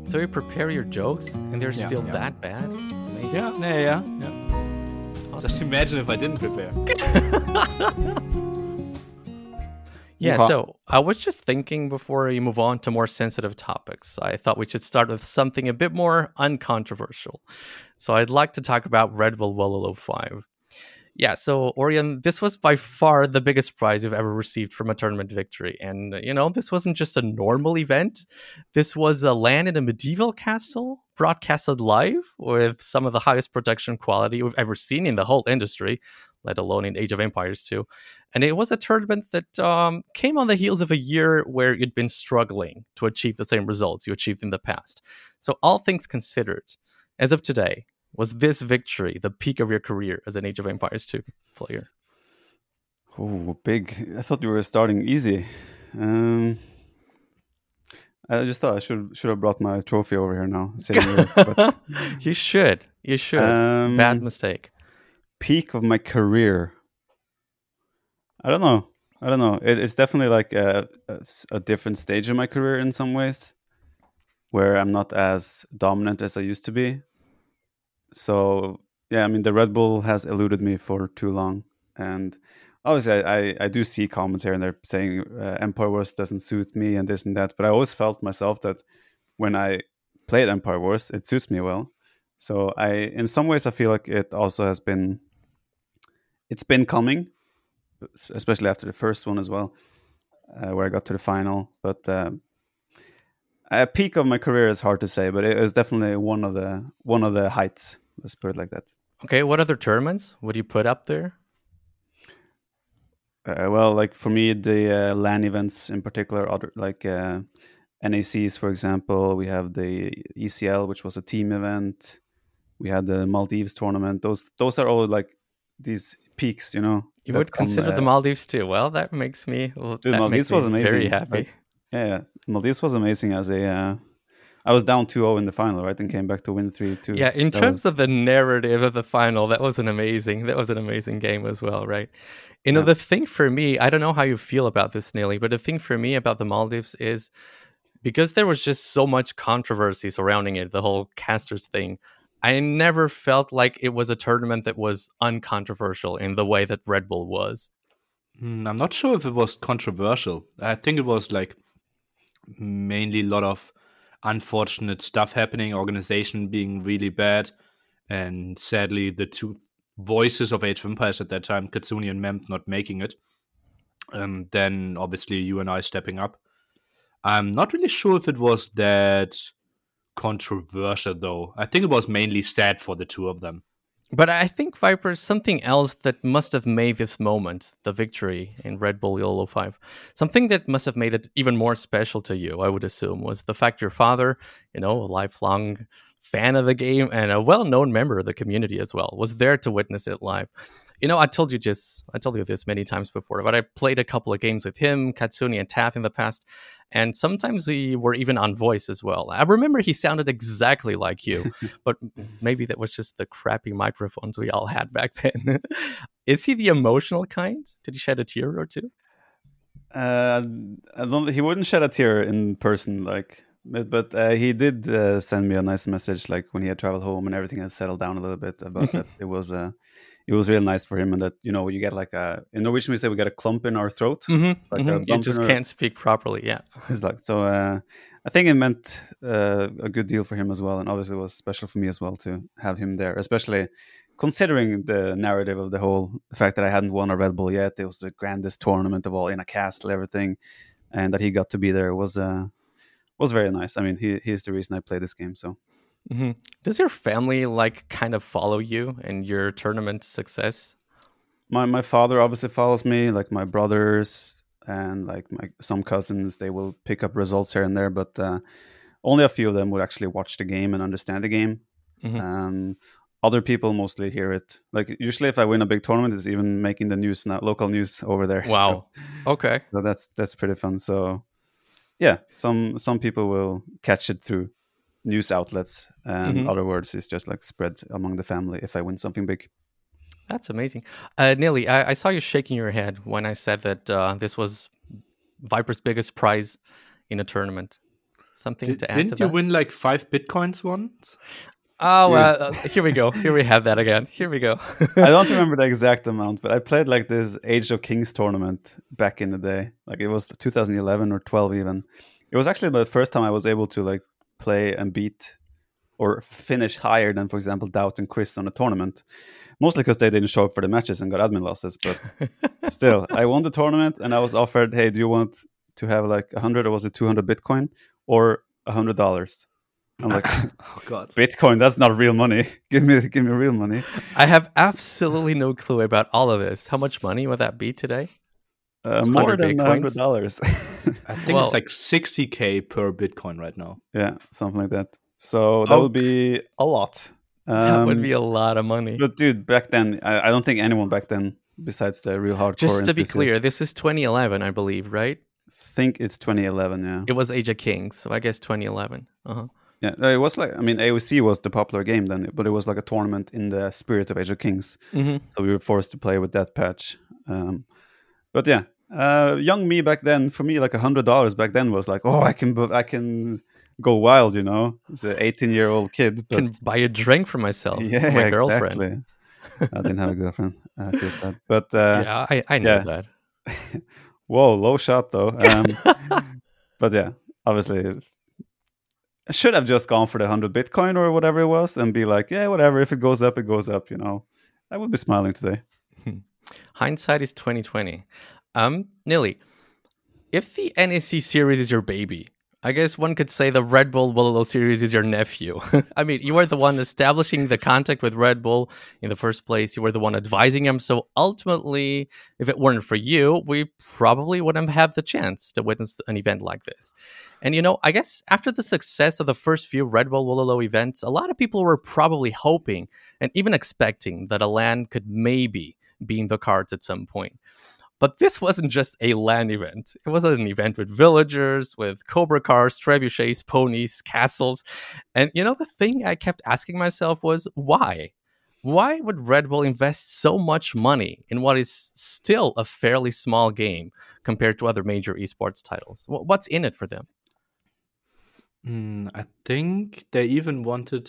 So you prepare your jokes, and they're Yeah, still yeah. that bad? It's amazing. Yeah. Awesome. Just imagine if I didn't prepare. Yeah, Okay. so I was just thinking before we move on to more sensitive topics, I thought we should start with something a bit more uncontroversial. So I'd like to talk about Red Bull Wololo 5. Yeah, so Orion, this was by far the biggest prize you've ever received from a tournament victory. And, this wasn't just a normal event. This was a LAN in a medieval castle, broadcasted live with some of the highest production quality we've ever seen in the whole industry, let alone in Age of Empires 2. And it was a tournament that came on the heels of a year where you'd been struggling to achieve the same results you achieved in the past. So all things considered, as of today, was this victory the peak of your career as an Age of Empires 2 player? Oh, big. I thought you were starting easy. I just thought I should have brought my trophy over here now. Sitting here, but, You should. Bad mistake. peak of my career. I don't know. It's definitely like a different stage of my career in some ways, where I'm not as dominant as I used to be. So yeah, I mean the Red Bull has eluded me for too long, and obviously I do see comments here and there saying Empire Wars doesn't suit me and this and that, but I always felt myself that when I played Empire Wars, it suits me well. So in some ways, I feel like it also has been, it's been coming, especially after the first one as well, where I got to the final. But a peak of my career is hard to say, but it was definitely one of the heights. Let's put it like that. Okay, what other tournaments would you put up there? Well, like for me, the LAN events in particular, other like NACs, for example. We have the ECL, which was a team event. We had the Maldives tournament. Those are all like these peaks, You would consider the Maldives too. Well, that makes me Maldives was amazing. Very happy. Like, yeah, Maldives was amazing as a. I was down 2-0 in the final, right, and came back to win 3-2. Yeah, in terms of the narrative of the final, that was an amazing game as well, right? The thing for me, I don't know how you feel about this, Neely, but the thing for me about the Maldives is because there was just so much controversy surrounding it, the whole casters thing. I never felt like it was a tournament that was uncontroversial in the way that Red Bull was. I'm not sure if it was controversial. I think it was like mainly a lot of unfortunate stuff happening, organization being really bad, and sadly the two voices of Age of Empires at that time, Katsuni and Mem, not making it. And then obviously you and I stepping up. I'm not really sure if it was that controversial though. I think it was mainly sad for the two of them. But I think, Viper, something else that must have made this moment, the victory in Red Bull YOLO 5, something that must have made it even more special to you, I would assume, was the fact your father, a lifelong fan of the game and a well-known member of the community as well, was there to witness it live. I told you this many times before, but I played a couple of games with him, Katsuni, and Taff in the past, and sometimes we were even on voice as well. I remember he sounded exactly like you, but maybe that was just the crappy microphones we all had back then. Is he the emotional kind? Did he shed a tear or two? I don't. He wouldn't shed a tear in person, but he did send me a nice message, like when he had traveled home and everything had settled down a little bit. About that, it was real nice for him, and that you get like in Norwegian we say we get a clump in our throat. You just can't speak properly. Yeah, it's like so. I think it meant a good deal for him as well, and obviously it was special for me as well to have him there, especially considering the narrative of the fact that I hadn't won a Red Bull yet. It was the grandest tournament of all in a castle, everything, and that he got to be there was very nice. I mean, he's the reason I play this game. So. Mm-hmm. Does your family kind of follow you in your tournament success? My father obviously follows me, like my brothers and like some cousins. They will pick up results here and there, but only a few of them would actually watch the game and understand the game. Mm-hmm. Other people mostly hear it. Like usually, if I win a big tournament, it's even making the news now, local news over there. Wow. Okay. So that's pretty fun. So yeah, some people will catch it through news outlets, and other words is just like spread among the family if I win something big. That's amazing. Neely, I saw you shaking your head when I said that this was Viper's biggest prize in a tournament. Something to add Didn't to you that? win like 5 bitcoins once? Oh, Yeah. here we go. Here we have that again. Here we go. I don't remember the exact amount, but I played like this Age of Kings tournament back in the day. Like it was 2011 or 12 even. It was actually the first time I was able to like play and beat or finish higher than, for example, Doubt and Chris on a tournament. Mostly because they didn't show up for the matches and got admin losses. But still, I won the tournament and I was offered, hey, do you want to have like 100 or was it 200 Bitcoin or $100? I'm like, Oh God. Bitcoin, that's not real money. Give me real money. I have absolutely no clue about all of this. How much money would that be today? More 100 than Bitcoins? $100. I think Well- it's like 60K per Bitcoin right now. Yeah, something like that. So that would be a lot. That would be a lot of money. But dude, back then, I don't think anyone back then, besides the real hardcore Just to be enthusiasts, clear, this is 2011, I believe, right? think it's 2011. Yeah, It was Age of Kings, so I guess 2011. Uh-huh. yeah. It was like, I mean, AOC was the popular game then, but it was like a tournament in the spirit of Age of Kings. Mm-hmm. So we were forced to play with that patch. But yeah, young me back then, for me, like $100 back then was like, oh, I can go wild, you know. It's an 18-year-old kid, but Can buy a drink for myself, yeah, my girlfriend. exactly. I didn't have a girlfriend. Feels bad, but Yeah, I know yeah. that. Whoa, low shot though. But yeah, obviously, I should have just gone for the 100 Bitcoin or whatever it was, and be like, yeah, whatever. If it goes up, it goes up. You know, I would be smiling today. Hindsight is 2020. Nilly, if the NEC series is your baby, I guess one could say the Red Bull Wololo series is your nephew. I mean, you were the one establishing the contact with Red Bull in the first place. You were the one advising him. So ultimately, if it weren't for you, we probably wouldn't have had the chance to witness an event like this. And, you know, I guess after the success of the first few Red Bull Wololo events, a lot of people were probably hoping and even expecting that a LAN could maybe be in the cards at some point. But this wasn't just a LAN event. It was an event with villagers, with Cobra cars, trebuchets, ponies, castles. And you know, the thing I kept asking myself was, why? Why would Red Bull invest so much money in what is still a fairly small game compared to other major esports titles? What's in it for them? I think they even wanted...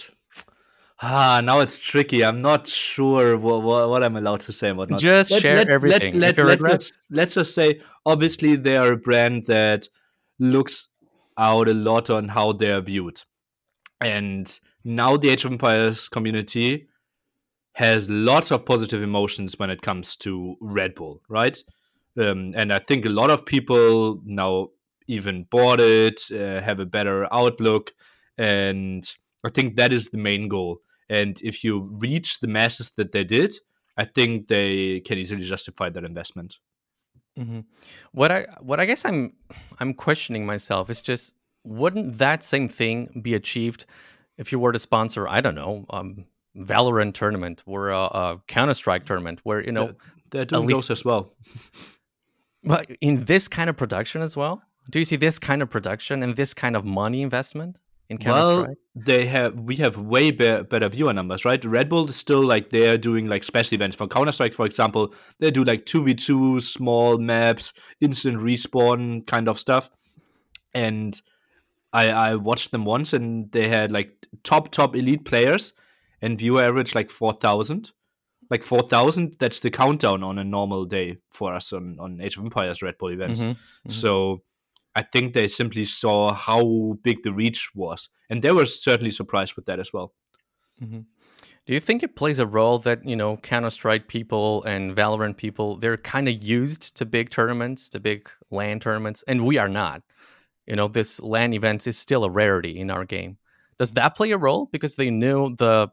now it's tricky. I'm not sure what I'm allowed to say and what not. Just share everything. Let's just say, obviously, they are a brand that looks out a lot on how they are viewed. And now the Age of Empires community has lots of positive emotions when it comes to Red Bull, right? And I think a lot of people now even bought it, have a better outlook. And I think that is the main goal. And if you reach the masses that they did, I think they can easily justify that investment. Mm-hmm. What I guess I'm questioning myself is just, wouldn't that same thing be achieved if you were to sponsor, I don't know, Valorant tournament or a Counter-Strike tournament, where, you know, they're doing those as well. But in this kind of production as well, do you see this kind of production and this kind of money investment in Counter-Strike? Well, we have way better viewer numbers, right? Red Bull is still like they're doing like special events for Counter-Strike, for example. They do like 2v2 small maps, instant respawn kind of stuff. And I watched them once, and they had like top elite players, and viewer average like 4,000. Like 4,000, that's the countdown on a normal day for us on Age of Empires Red Bull events. Mm-hmm. Mm-hmm. So I think they simply saw how big the reach was, and they were certainly surprised with that as well. Mm-hmm. Do you think it plays a role that, you know, Counter-Strike people and Valorant people, they're kind of used to big tournaments, to big LAN tournaments, and we are not? You know, this LAN event is still a rarity in our game. Does that play a role? Because they knew the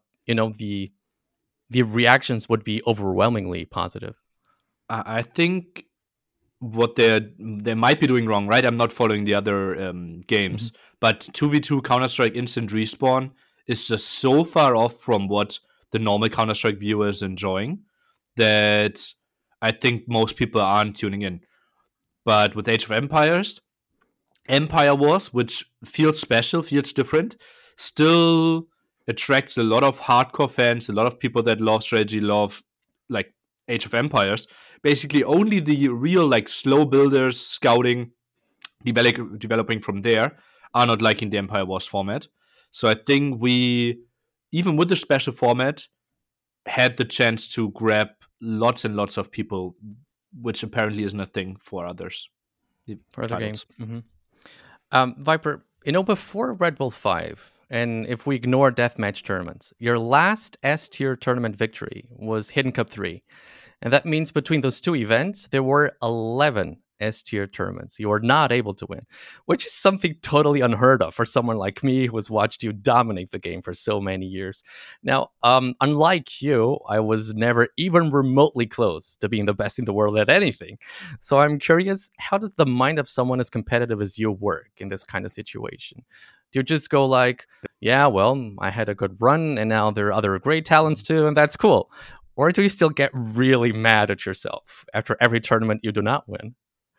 reactions would be overwhelmingly positive. I think what they might be doing wrong, right? I'm not following the other games, but 2v2 Counter-Strike instant respawn is just so far off from what the normal Counter-Strike viewer is enjoying that I think most people aren't tuning in. But with Age of Empires, Empire Wars, which feels special, feels different, still attracts a lot of hardcore fans, a lot of people that love strategy, love like Age of Empires. Basically, only the real like slow builders, scouting, developing from there are not liking the Empire Wars format. So I think we, even with the special format, had the chance to grab lots and lots of people, which apparently isn't a thing for others. For other games. Viper, before Red Bull 5, and if we ignore deathmatch tournaments, your last S-tier tournament victory was Hidden Cup 3. And that means between those two events, there were 11 S-tier tournaments you were not able to win, which is something totally unheard of for someone like me who has watched you dominate the game for so many years. Now, unlike you, I was never even remotely close to being the best in the world at anything. So I'm curious, how does the mind of someone as competitive as you work in this kind of situation? Do you just go like, yeah, well, I had a good run and now there are other great talents too, and that's cool? Or do you still get really mad at yourself after every tournament you do not win?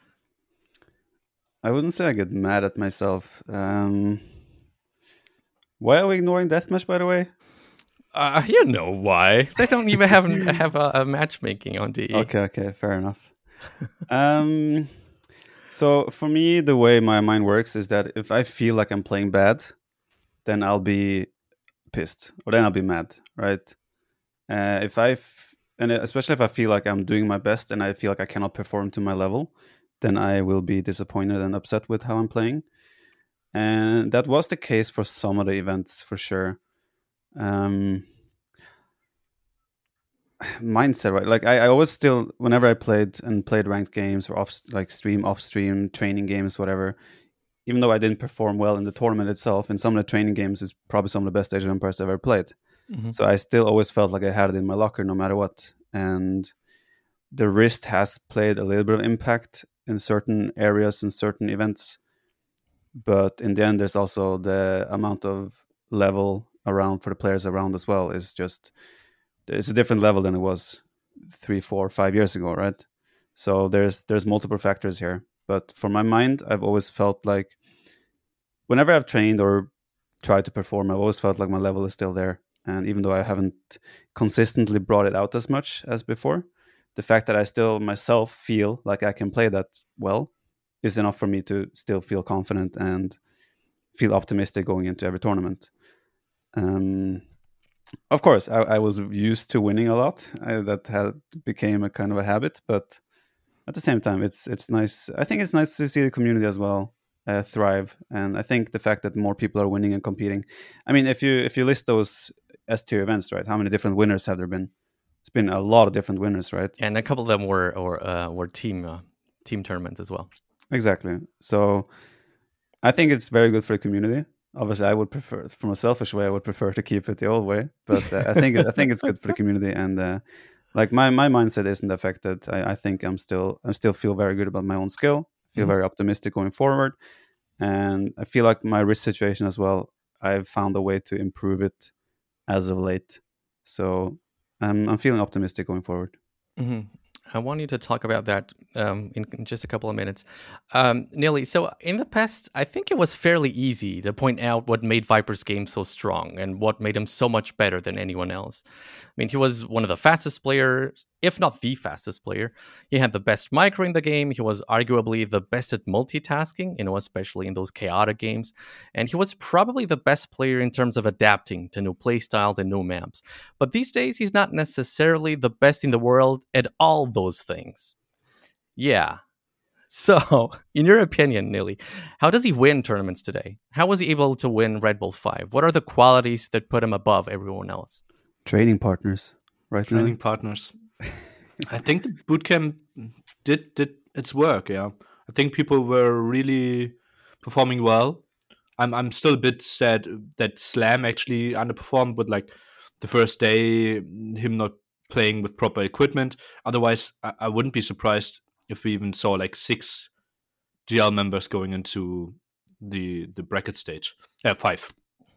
I wouldn't say I get mad at myself. Why are we ignoring deathmatch, by the way? You know why. They don't even have a matchmaking on DE. Okay, fair enough. So for me, the way my mind works is that if I feel like I'm playing bad, then I'll be pissed, or then I'll be mad, right? And especially if I feel like I'm doing my best and I feel like I cannot perform to my level, then I will be disappointed and upset with how I'm playing. And that was the case for some of the events, for sure. Mindset, right? Like I always still, whenever I played ranked games or off stream training games, whatever, even though I didn't perform well in the tournament itself, in some of the training games is probably some of the best Age of Empires I've ever played. Mm-hmm. So I still always felt like I had it in my locker no matter what. And the wrist has played a little bit of impact in certain areas and certain events. But in the end, there's also the amount of level around for the players around as well. It's a different level than it was 3, 4, 5 years ago, right? So there's multiple factors here. But for my mind, I've always felt like whenever I've trained or tried to perform, I've always felt like my level is still there. And even though I haven't consistently brought it out as much as before, the fact that I still myself feel like I can play that well is enough for me to still feel confident and feel optimistic going into every tournament. Of course, I was used to winning a lot. That became a kind of a habit, but at the same time, it's nice. I think it's nice to see the community as well thrive, and I think the fact that more people are winning and competing. I mean, if you list those S-tier events, right? How many different winners have there been? It's been a lot of different winners, right? And a couple of them were team tournaments as well. Exactly. So I think it's very good for the community. Obviously, I would prefer, from a selfish way, I would prefer to keep it the old way. But I think it's good for the community, and like my mindset isn't affected. I think I still feel very good about my own skill. Feel very optimistic going forward, and I feel like my risk situation as well. I've found a way to improve it as of late, so I'm feeling optimistic going forward. Mm-hmm. I want you to talk about that in just a couple of minutes. Nearly, so in the past, I think it was fairly easy to point out what made Viper's game so strong and what made him so much better than anyone else. I mean, he was one of the fastest players, if not the fastest player. He had the best micro in the game. He was arguably the best at multitasking, especially in those chaotic games. And he was probably the best player in terms of adapting to new playstyles and new maps. But these days, he's not necessarily the best in the world at all those things. Yeah. So, in your opinion, Nili, how does he win tournaments today? How was he able to win Red Bull 5? What are the qualities that put him above everyone else? Training partners, right? Training partners. I think the bootcamp did its work, yeah. I think people were really performing well. I'm still a bit sad that Slam actually underperformed with like the first day, him not playing with proper equipment. Otherwise, I wouldn't be surprised if we even saw like 6 GL members going into the bracket stage. 5.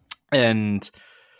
And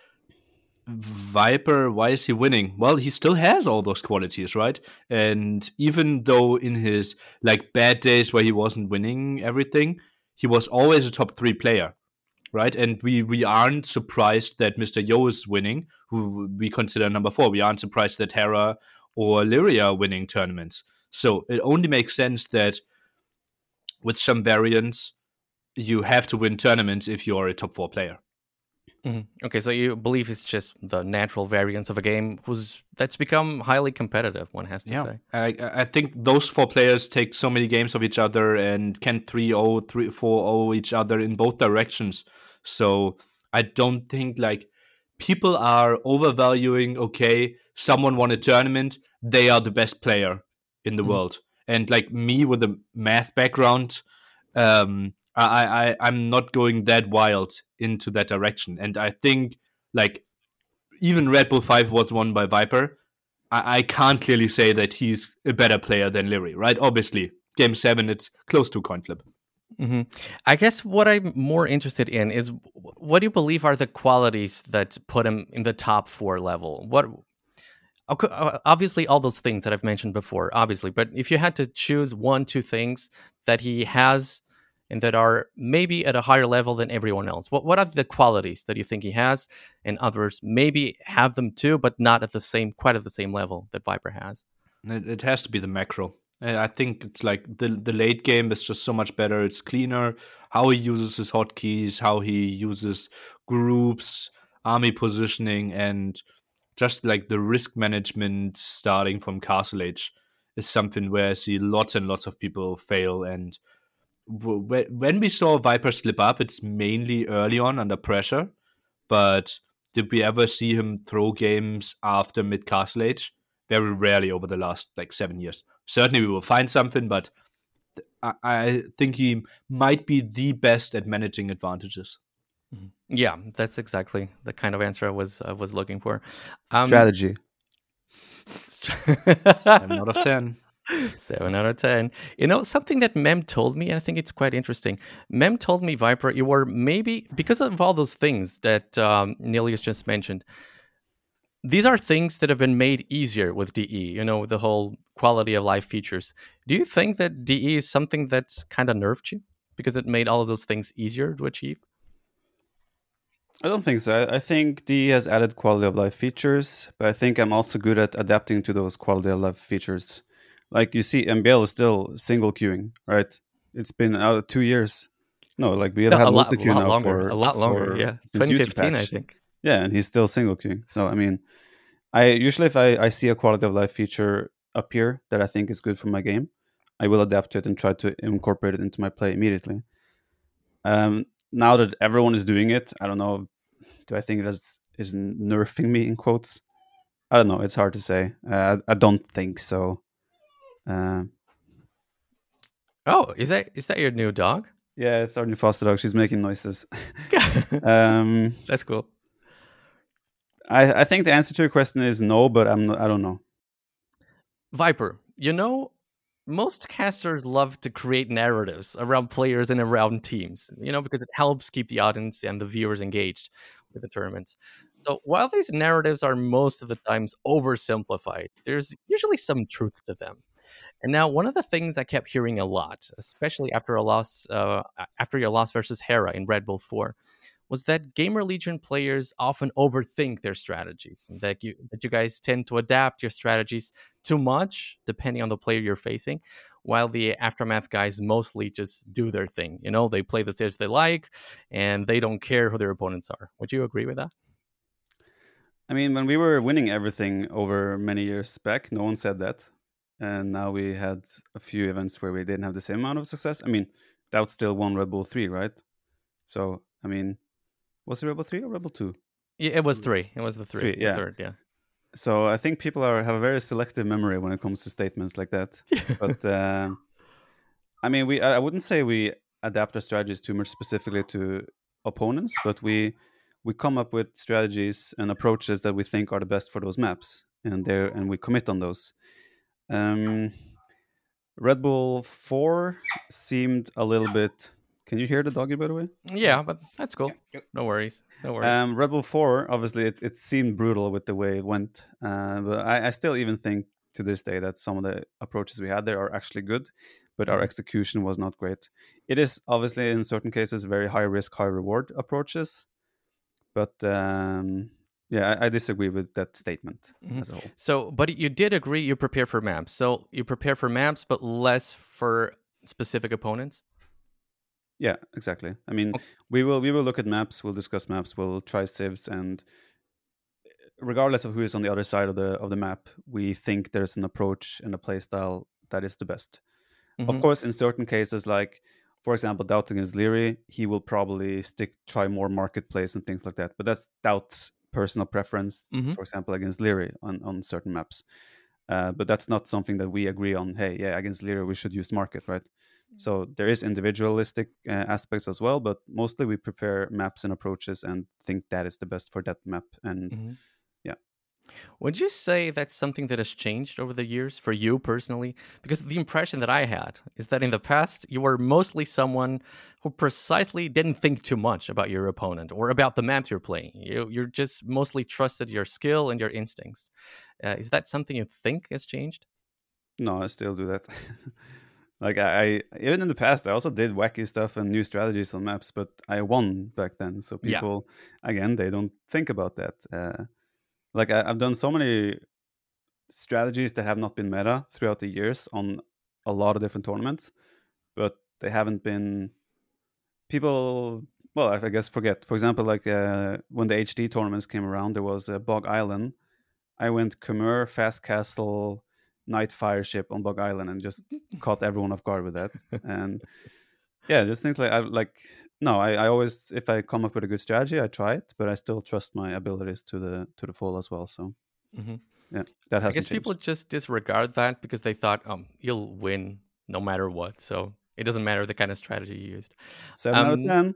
Viper, why is he winning? Well, he still has all those qualities, right? And even though in his like bad days where he wasn't winning everything, he was always a top 3 player, right? And we aren't surprised that Mr. Yo is winning, who we consider number 4. We aren't surprised that Hera or Lyria are winning tournaments. So it only makes sense that with some variants, you have to win tournaments if you're a top 4 player. Okay, so you believe it's just the natural variance of a game that's become highly competitive, one has to say. I think those 4 players take so many games of each other and can 3-0, 4-0 each other in both directions. So I don't think like people are overvaluing, okay, someone won a tournament, they are the best player in the world. And like me with a math background, I'm not going that wild into that direction. And I think like even Red Bull 5 was won by Viper. I can't clearly say that he's a better player than Leary, right? Obviously, Game 7, it's close to coin flip. I guess what I'm more interested in is what do you believe are the qualities that put him in the top 4 level? What obviously all those things that I've mentioned before, obviously, but if you had to choose 1-2 things that he has and that are maybe at a higher level than everyone else, what are the qualities that you think he has, and others maybe have them too, but not at quite at the same level that Viper has? It has to be the macro. I think it's like the late game is just so much better. It's cleaner. How he uses his hotkeys, how he uses groups, army positioning, and just like the risk management starting from Castle Age is something where I see lots and lots of people fail. And when we saw Viper slip up, it's mainly early on under pressure. But did we ever see him throw games after mid Castle Age? Very rarely over the last like 7 years. Certainly we will find something, but I think he might be the best at managing advantages. Yeah, that's exactly the kind of answer I was looking for. Strategy. 7 out of 10. 7 out of 10. You know, something that Mem told me, and I think it's quite interesting. Mem told me, Viper, you were maybe, because of all those things that Nilius just mentioned, these are things that have been made easier with DE, you know, the whole quality of life features. Do you think that DE is something that's kind of nerfed you because it made all of those things easier to achieve? I don't think so. I think DE has added quality of life features, but I think I'm also good at adapting to those quality of life features. Like you see, MBL is still single queuing, right? It's been out 2 years. No, like we had No, had a lot multi-queue now longer, for a lot longer, yeah. since usage 2015, I patch. think. Yeah, and he's still single queuing. So I mean, I usually if I see a quality of life feature appear that I think is good for my game, I will adapt to it and try to incorporate it into my play immediately. Now that everyone is doing it, I don't know. Do I think it is nerfing me in quotes? I don't know. It's hard to say. I don't think so. Oh, is that your new dog? Yeah, it's our new foster dog. She's making noises. That's cool. I think the answer to your question is no, but I don't know. Viper, you know, most casters love to create narratives around players and around teams, you know, because it helps keep the audience and the viewers engaged with the tournaments. So while these narratives are most of the times oversimplified, there's usually some truth to them. And now, one of the things I kept hearing a lot, especially after after your loss versus Hera in Red Bull 4, was that Gamer Legion players often overthink their strategies, and that you guys tend to adapt your strategies too much depending on the player you're facing, while the Aftermath guys mostly just do their thing. You know, they play the stage they like, and they don't care who their opponents are. Would you agree with that? I mean, when we were winning everything over many years back, no one said that. And now we had a few events where we didn't have the same amount of success. I mean, Doubt still won Red Bull 3, right? So, I mean, was it Red Bull 3 or Red Bull 2? Yeah, it was 3. It was the 3. Yeah. The third, yeah. So I think people have a very selective memory when it comes to statements like that. But, I mean, I wouldn't say we adapt our strategies too much specifically to opponents, but we come up with strategies and approaches that we think are the best for those maps, and we commit on those. Red Bull 4 seemed a little bit. Can you hear the doggy, by the way? Yeah, but that's cool. No worries. No worries. Red Bull 4, obviously, it seemed brutal with the way it went. But I still even think to this day that some of the approaches we had there are actually good, but our execution was not great. It is obviously in certain cases very high risk, high reward approaches. But yeah, I disagree with that statement as a whole. So, but you did agree you prepare for maps. So you prepare for maps, but less for specific opponents? Yeah, exactly. I mean, Okay. we will look at maps, we'll discuss maps, we'll try civs, and regardless of who is on the other side of the map, we think there's an approach and a play style that is the best. Of Hmm. course, in certain cases, like for example, Doubt against Leary, he will probably try more marketplace and things like that. But that's Doubt's personal preference, Hmm. for example, against Leary on certain maps. But that's not something that we agree on. Hey, yeah, against Leary we should use market, right? So there is individualistic aspects as well, but mostly we prepare maps and approaches and think that is the best for that map. And Hmm. yeah, Would you say that's something that has changed over the years for you personally? Because the impression that I had is that in the past, you were mostly someone who precisely didn't think too much about your opponent or about the maps you're playing. You're just mostly trusted your skill and your instincts. Is that something you think has changed? no, I still do that. Like I even in the past, I also did wacky stuff and new strategies on maps, but I won back then. So Yeah. people, again, they don't think about that. Like I've done so many strategies that have not been meta throughout the years on a lot of different tournaments, but they haven't been people. Well, I guess forget. For example, like when the HD tournaments came around, there was Bog Island. I went Khmer, Fast Castle, Night Fire Ship on Bog Island, and just caught everyone off guard with that. And yeah, just think like no, I always, if I come up with a good strategy, I try it, but I still trust my abilities to the full as well. So Hmm. yeah, that I hasn't guess people changed. just disregard that because they thought, you'll win no matter what. So it doesn't matter the kind of strategy you used. 7 out of Um, 10.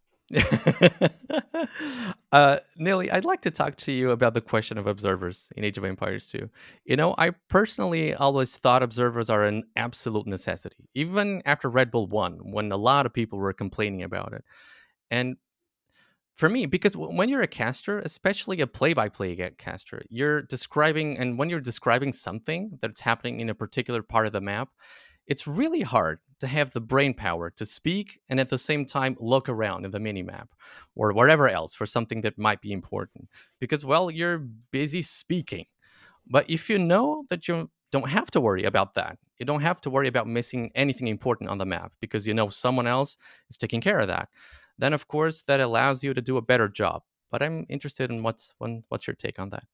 Nilly, I'd like to talk to you about the question of observers in Age of Empires 2. I personally always thought observers are an absolute necessity, even after Red Bull 1, when a lot of people were complaining about it. And for me, because when you're a caster, especially a play-by-play caster, you're describing, and when you're describing something that's happening in a particular part of the map, it's really hard to have the brain power to speak and at the same time look around in the minimap or wherever else for something that might be important. Because, well, you're busy speaking. But if you know that you don't have to worry about that, you don't have to worry about missing anything important on the map because you know someone else is taking care of that, then of course that allows you to do a better job. But I'm interested in what's your take on that?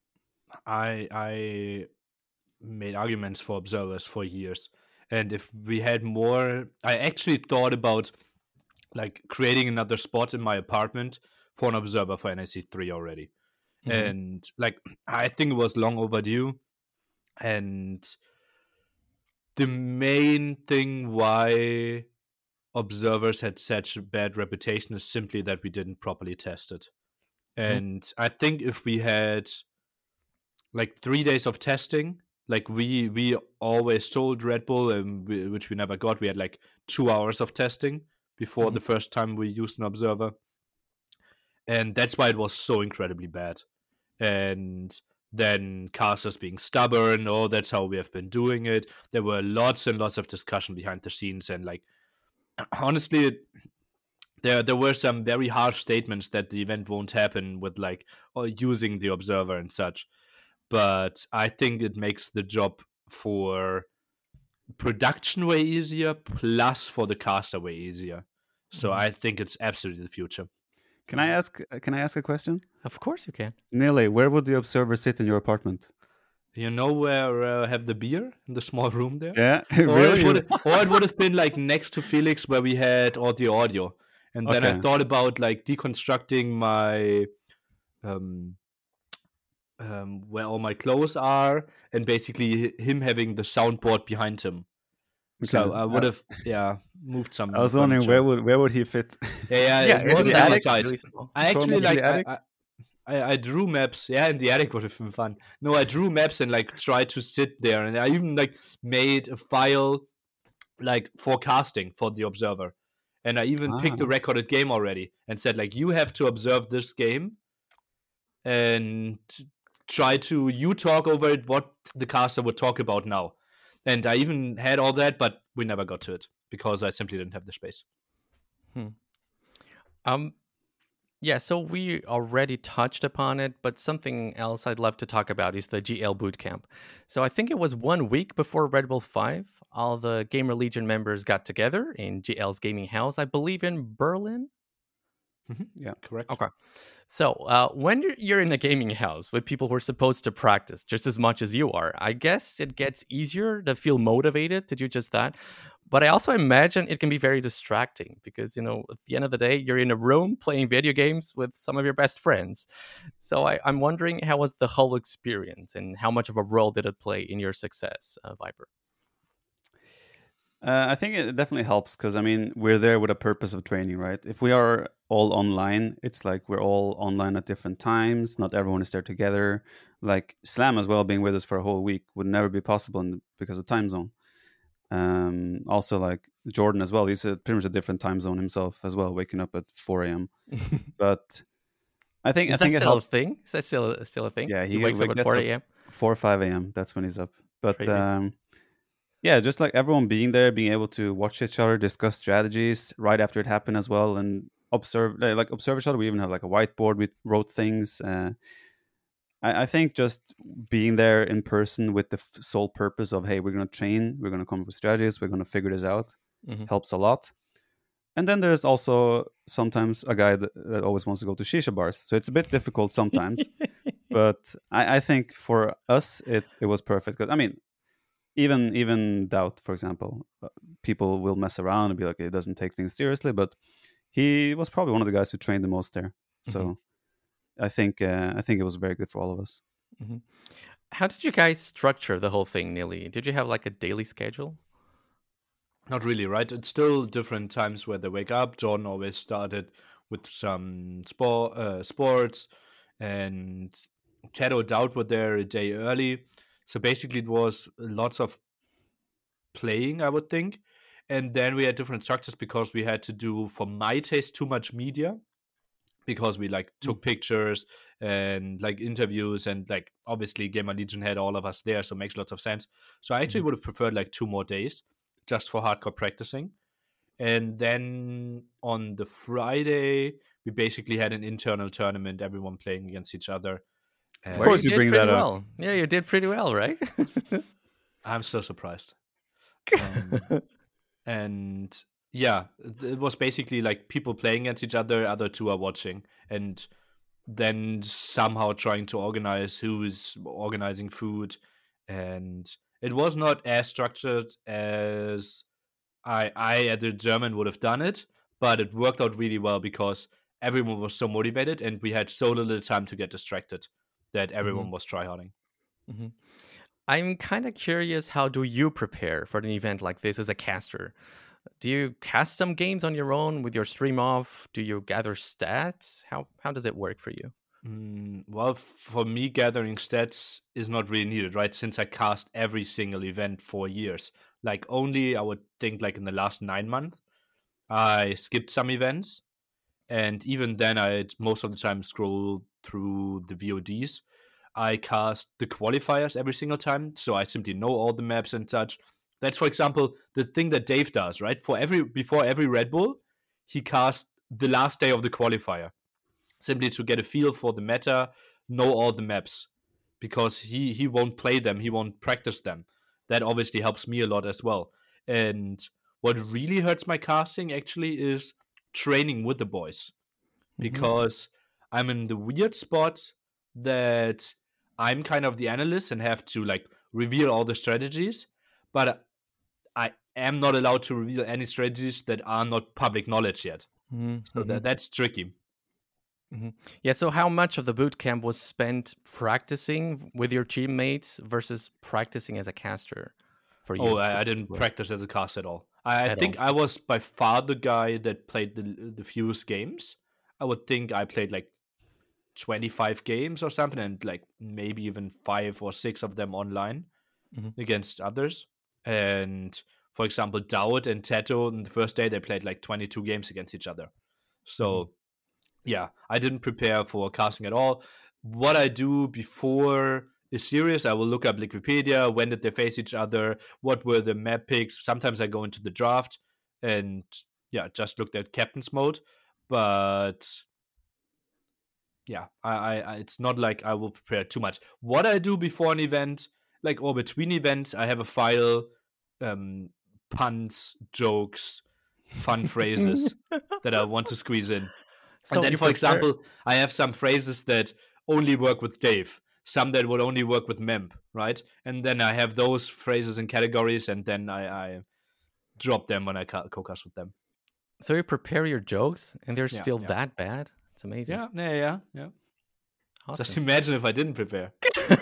I made arguments for observers for years, and if we had more, I actually thought about like creating another spot in my apartment for an observer for NIC3 already. Hmm. And like I think it was long overdue. And the main thing why observers had such a bad reputation is simply that we didn't properly test it. Hmm. And I think if we had like 3 days of testing, like we always told Red Bull, and which we never got, we had like 2 hours of testing before Hmm. the first time we used an observer, and that's why it was so incredibly bad. And then casters being stubborn, oh, that's how we have been doing it. There were lots and lots of discussion behind the scenes, and like honestly, there were some very harsh statements that the event won't happen with like using the observer and such. But I think it makes the job for production way easier, plus for the caster way easier. So Hmm. I think it's absolutely the future. Can I ask a question? Of course you can. Nile, where would the observer sit in your apartment? You know where I have the beer in the small room there, Yeah, or really? it would have been like next to Felix where we had all the audio, and then I Okay. thought about like deconstructing my um, where all my clothes are, and basically him having the soundboard behind him. Okay. So I would have moved I some was wondering furniture. where would he fit? Yeah, Yeah, it would it's have The not been like attic? tight. really small. I Throw him actually up in the like attic? I drew maps. Yeah, in the attic would have been fun. No, I drew maps and like tried to sit there, and I even like made a file like forecasting for the observer, and I even picked a Ah, recorded game already and said like you have to observe this game and try to you talk over it what the caster would talk about now. And I even had all that, but we never got to it because I simply didn't have the space. Hmm. Um, Yeah, so we already touched upon it, but something else I'd love to talk about is the GL Bootcamp. So I think it was 1 week before Red Bull 5, all the Gamer Legion members got together in GL's gaming house, I believe in Berlin. Yeah. Correct. Okay. So, when you're in a gaming house with people who are supposed to practice just as much as you are, I guess it gets easier to feel motivated to do just that. But I also imagine it can be very distracting because, at the end of the day, you're in a room playing video games with some of your best friends. So, I'm wondering, how was the whole experience and how much of a role did it play in your success, Viper? I think it definitely helps because I mean we're there with a purpose of training, right? If we are all online, it's like we're all online at different times. Not everyone is there together. Like Slam as well, being with us for a whole week would never be possible because of time zone. Also, like Jordan as well, he's pretty much a different time zone himself as well, waking up at 4 a.m. But I think Is I that think it still a helps. thing? Is that still a thing? Yeah, He he wakes up at gets 4 up a.m.? 4 or 5 a.m. That's when he's up. But Crazy. yeah, just like everyone being there, being able to watch each other, discuss strategies right after it happened as well, and observe each other. We even have like a whiteboard. We wrote things. I think just being there in person with the sole purpose of, hey, we're going to train, we're going to come up with strategies, we're going to figure this out, Mhm. helps a lot. And then there's also sometimes a guy that always wants to go to shisha bars, so it's a bit difficult sometimes. But I think for us it was perfect because I mean even Doubt, for example, people will mess around and be like, it doesn't take things seriously, but he was probably one of the guys who trained the most there. Mhm. So I think it was very good for all of us. Mhm. How did you guys structure the whole thing, Nearly? Did you have like a daily schedule? Not really, right? It's still different times where they wake up. Jordan always started with some sports, and Ted or Doubt were there a day early. So basically, it was lots of playing, I would think. And then we had different structures because we had to do, for my taste, too much media because we like took pictures and like interviews, and like obviously Gamer Legion had all of us there, so it makes lots of sense. So I actually Mhm. would have preferred like 2 more days just for hardcore practicing. And then on the Friday, we basically had an internal tournament, everyone playing against each other. Of Where you course, you did And bring pretty that up. well. Yeah, you did pretty well, right? I'm so surprised. And yeah, it was basically like people playing against each other, other two are watching, and then somehow trying to organize who is organizing food. And it was not as structured as I as a German would have done it, but it worked out really well because everyone was so motivated and we had so little time to get distracted that everyone Mhm. was tryharding. Mhm. I'm kind of curious, how do you prepare for an event like this as a caster? Do you cast some games on your own with your stream off? Do you gather stats? How does it work for you? Well, for me, gathering stats is not really needed, right? Since I cast every single event for years. Like, only I would think, like, in the last 9 months, I skipped some events. And even then, I most of the time scroll through the VODs. I cast the qualifiers every single time, so I simply know all the maps and such. That's, for example, the thing that Dave does, right? Before every Red Bull, he casts the last day of the qualifier, simply to get a feel for the meta, know all the maps, because he won't play them, he won't practice them. That obviously helps me a lot as well. And what really hurts my casting actually is training with the boys, Hmm. because I'm in the weird spot that I'm kind of the analyst and have to like reveal all the strategies, but I am not allowed to reveal any strategies that are not public knowledge yet. So Hmm. that's tricky. Hmm. Yeah. So, how much of the boot camp was spent practicing with your teammates versus practicing as a caster for Oh, you I didn't specifically practice as a cast at all. I at all? think I was by far the guy that played the fewest games. I would think I played like 25 games or something, and like maybe even 5 or 6 of them online Hmm. against others. And for example, Dowd and Tato on the first day they played like 22 games against each other. Hmm. So yeah, I didn't prepare for casting at all. What I do before is serious. I will look up Wikipedia. When did they face each other? What were the map picks? Sometimes I go into the draft and yeah, just looked at captain's mode. But yeah, it's not like I will prepare too much. What I do before an event, like, or between events, I have a file, um, puns, jokes, fun phrases that I want to squeeze in. And So then, you for prepare. example, I have some phrases that only work with Dave, some that would only work with Memp, right? And then I have those phrases and categories, and then I drop them when I co-cast with them. So you prepare your jokes, and they're Yeah, still yeah, that bad. It's amazing. yeah. Just Awesome. imagine if I didn't prepare.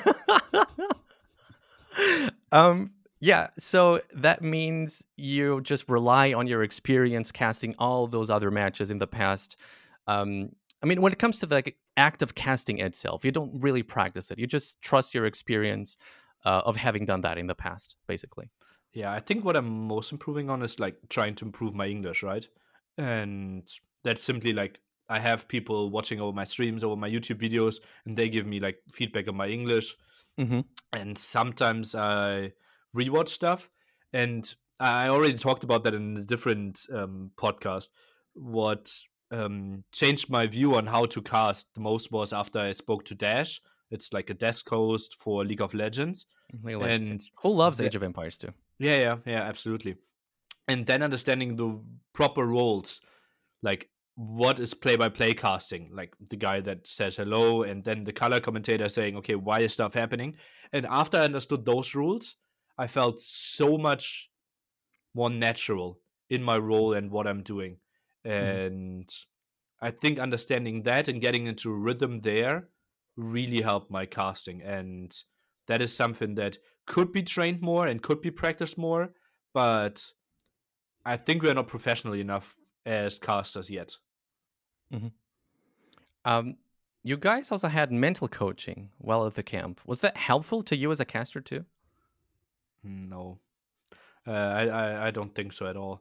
Yeah, so that means you just rely on your experience casting all those other matches in the past. I mean, when it comes to the act of casting itself, you don't really practice it. You just trust your experience of having done that in the past, basically. Yeah, I think what I'm most improving on is like trying to improve my English, right? And that's simply like I have people watching over my streams, over my YouTube videos, and they give me like feedback on my English. Mm-hmm. And sometimes I rewatch stuff. And I already talked about that in a different podcast. What changed my view on how to cast the most was after I spoke to Dash. It's like a desk host for League of Legends. And Who loves the, Age of Empires too? yeah, absolutely. And then understanding the proper roles, like what is play-by-play casting, like the guy that says hello, and then the color commentator saying, okay, why is stuff happening? And after I understood those rules, I felt so much more natural in my role and what I'm doing. And I think understanding that and getting into rhythm there really helped my casting. And that is something that could be trained more and could be practiced more, but I think we're not professional enough as casters yet. Mm-hmm. You guys also had mental coaching while at the camp. Was that helpful to you as a caster too? No, I don't think so at all.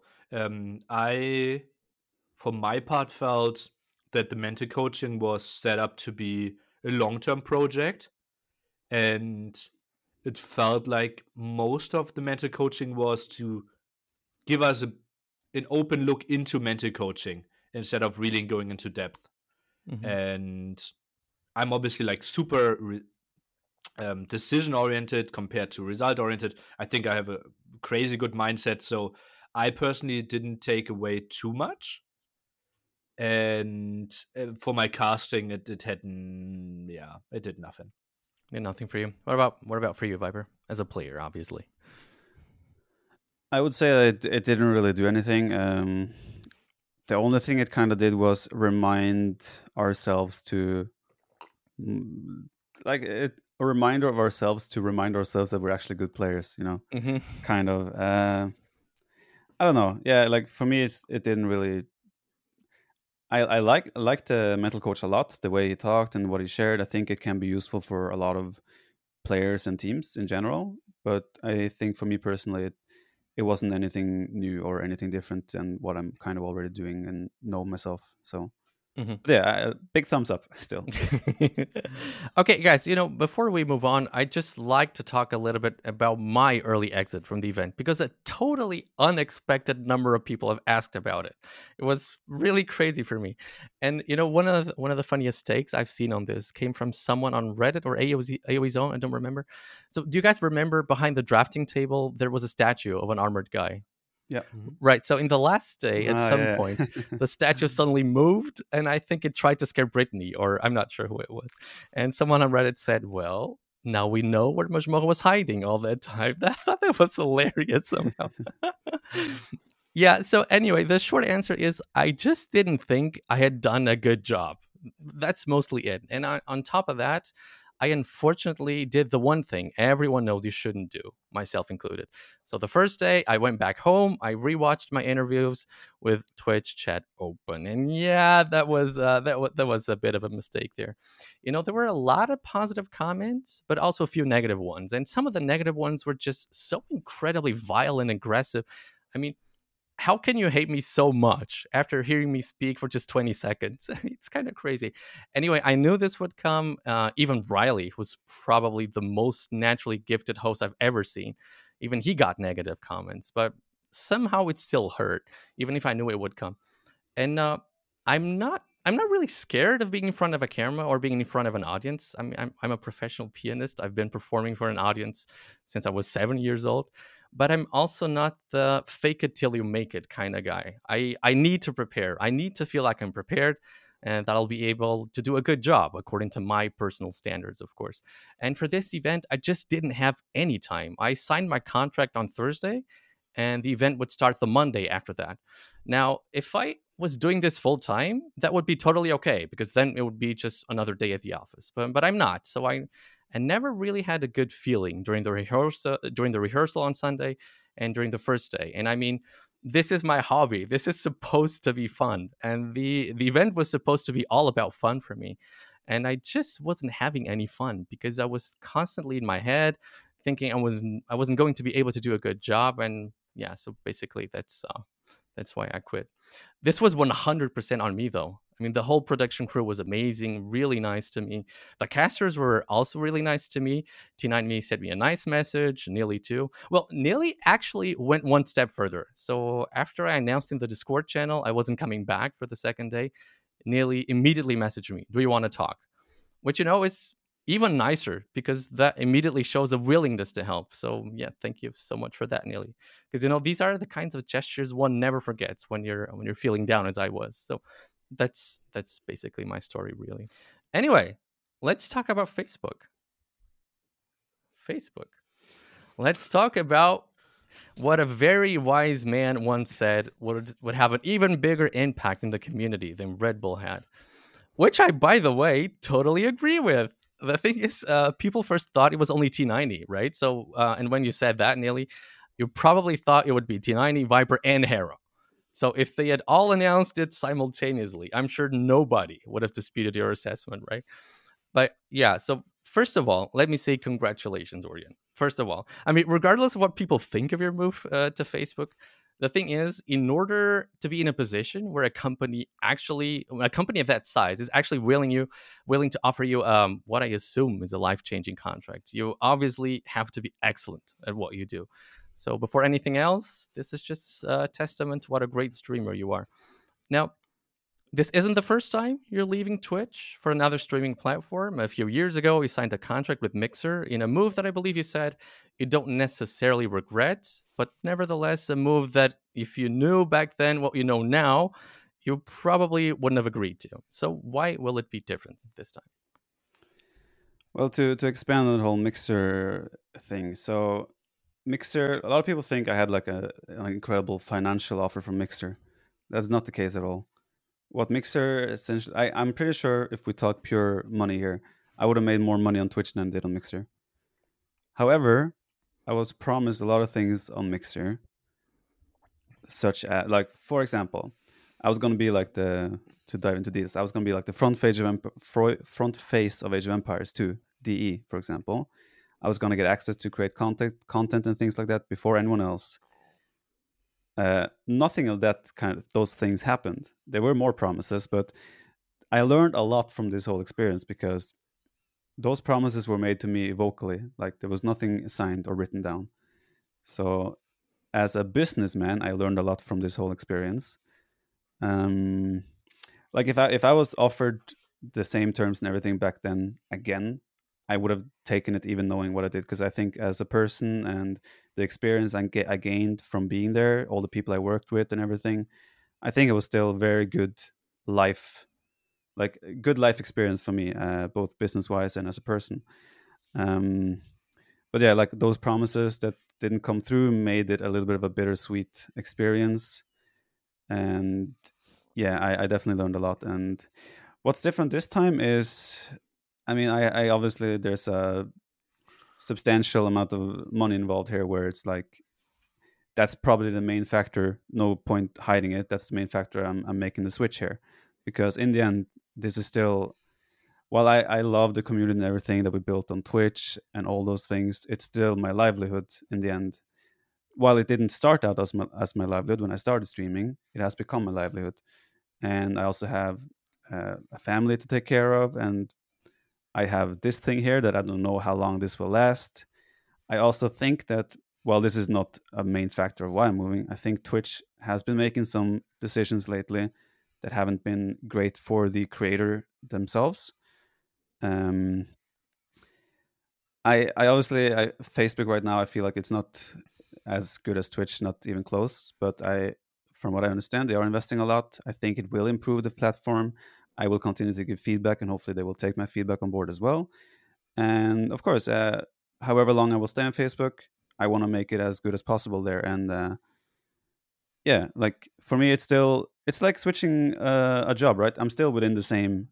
I, for my part, felt that the mental coaching was set up to be a long-term project, and it felt like most of the mental coaching was to give us an open look into mental coaching instead of really going into depth. Mm-hmm. And I'm obviously like super decision oriented compared to result oriented. I think I have a crazy good mindset, so I personally didn't take away too much. And for my casting, it had it did nothing. Did nothing for you. What about for you, Viper, as a player, obviously? I would say that it didn't really do anything. The only thing it kind of did was remind ourselves to, like, a reminder of ourselves to remind ourselves that we're actually good players. Mm-hmm. Kind of. I don't know. Yeah, like for me, it didn't really. I like the mental coach a lot. The way he talked and what he shared, I think it can be useful for a lot of players and teams in general. But I think for me personally, it wasn't anything new or anything different than what I'm kind of already doing and know myself. So Mm-hmm. yeah, big thumbs up still. Okay, guys, before we move on, I'd just like to talk a little bit about my early exit from the event because a totally unexpected number of people have asked about it. It was really crazy for me. And one of the funniest takes I've seen on this came from someone on Reddit or AOE Zone, I don't remember. So do you guys remember behind the drafting table there was a statue of an armored guy? Yeah. Right. So in the last day, at some Yeah. point, the statue suddenly moved, and I think it tried to scare Brittany, or I'm not sure who it was. And someone on Reddit said, "Well, now we know where Majmora was hiding all that time." I thought that was hilarious somehow. Yeah. So anyway, the short answer is I just didn't think I had done a good job. That's mostly it. And on top of that, I unfortunately did the one thing everyone knows you shouldn't do, myself included. So the first day, I went back home. I rewatched my interviews with Twitch chat open, and yeah, that was a bit of a mistake there. There were a lot of positive comments, but also a few negative ones, and some of the negative ones were just so incredibly vile and aggressive. I mean, how can you hate me so much after hearing me speak for just 20 seconds? It's kind of crazy. Anyway, I knew this would come. Even Riley, who's probably the most naturally gifted host I've ever seen, even he got negative comments, but somehow it still hurt, even if I knew it would come. And I'm not I'm not really scared of being in front of a camera or being in front of an audience. I mean, I'm a professional pianist. I've been performing for an audience since I was 7 years old. But I'm also not the fake it till you make it kind of guy. I need to prepare. I need to feel like I'm prepared and that I'll be able to do a good job according to my personal standards, of course. And for this event, I just didn't have any time. I signed my contract on Thursday, and the event would start the Monday after that. Now, if I was doing this full time, that would be totally okay because then it would be just another day at the office. But I'm not, so I never really had a good feeling during the rehearsal on Sunday and during the first day. And I mean, this is my hobby. This is supposed to be fun, and the event was supposed to be all about fun for me. And I just wasn't having any fun because I was constantly in my head thinking I wasn't going to be able to do a good job. And yeah, so basically that's why I quit. This was 100% on me, though. I mean, the whole production crew was amazing, really nice to me. The casters were also really nice to me. T9Me sent me a nice message, Nearly too. Well, Nearly actually went one step further. So after I announced in the Discord channel I wasn't coming back for the second day, Nearly immediately messaged me, "Do you want to talk?" Which, is even nicer because that immediately shows a willingness to help. So yeah, thank you so much for that, Nearly. Because these are the kinds of gestures one never forgets when you're feeling down, as I was. So that's basically my story, really. Anyway, let's talk about Facebook. Let's talk about what a very wise man once said would have an even bigger impact in the community than Red Bull had. Which I, by the way, totally agree with. The thing is, people first thought it was only T90, right? So, and when you said that, Nearly, you probably thought it would be T90, Viper, and Hera. So if they had all announced it simultaneously, I'm sure nobody would have disputed your assessment, right? But yeah, so first of all, let me say congratulations, Orion. First of all, I mean, regardless of what people think of your move to Facebook, the thing is, in order to be in a position where a company of that size is actually willing to offer you what I assume is a life-changing contract, you obviously have to be excellent at what you do. So before anything else, this is just a testament to what a great streamer you are. Now, this isn't the first time you're leaving Twitch for another streaming platform. A few years ago, you signed a contract with Mixer in a move that I believe you said you don't necessarily regret, but nevertheless a move that if you knew back then what you know now, you probably wouldn't have agreed to. So why will it be different this time? Well, to expand on the whole Mixer thing, so Mixer, a lot of people think I had like an incredible financial offer from Mixer. That's not the case at all. What Mixer essentially, I'm pretty sure if we talk pure money here, I would have made more money on Twitch than I did on Mixer. However, I was promised a lot of things on Mixer, such as, like, for example, I was going to be like to dive into this, I was going to be like the front face of Age of Empires 2, DE, for example. I was going to get access to create content and things like that before anyone else. Nothing of that those things happened. There were more promises, but I learned a lot from this whole experience because those promises were made to me vocally. Like, there was nothing signed or written down. So as a businessman, I learned a lot from this whole experience. Like, if I was offered the same terms and everything back then again, I would have taken it even knowing what I did, because I think as a person and the experience I gained from being there, all the people I worked with and everything, I think it was still very good life experience for me, both business-wise and as a person. But yeah, like, those promises that didn't come through made it a little bit of a bittersweet experience. And yeah, I definitely learned a lot. And what's different this time is, I mean, I obviously, there's a substantial amount of money involved here, where it's like, that's probably the main factor. No point hiding it. That's the main factor I'm making the switch here, because in the end, this is still, while I love the community and everything that we built on Twitch and all those things, it's still my livelihood in the end. While it didn't start out as my livelihood when I started streaming, it has become my livelihood. And I also have a family to take care of, and I have this thing here that I don't know how long this will last. I also think that, while this is not a main factor of why I'm moving, I think Twitch has been making some decisions lately that haven't been great for the creator themselves. Um, I obviously Facebook right now, I feel like it's not as good as Twitch, not even close. But from what I understand, they are investing a lot. I think it will improve the platform. I will continue to give feedback, and hopefully they will take my feedback on board as well. And of course, however long I will stay on Facebook, I want to make it as good as possible there. And yeah, like for me, it's like switching a job, right? I'm still within the same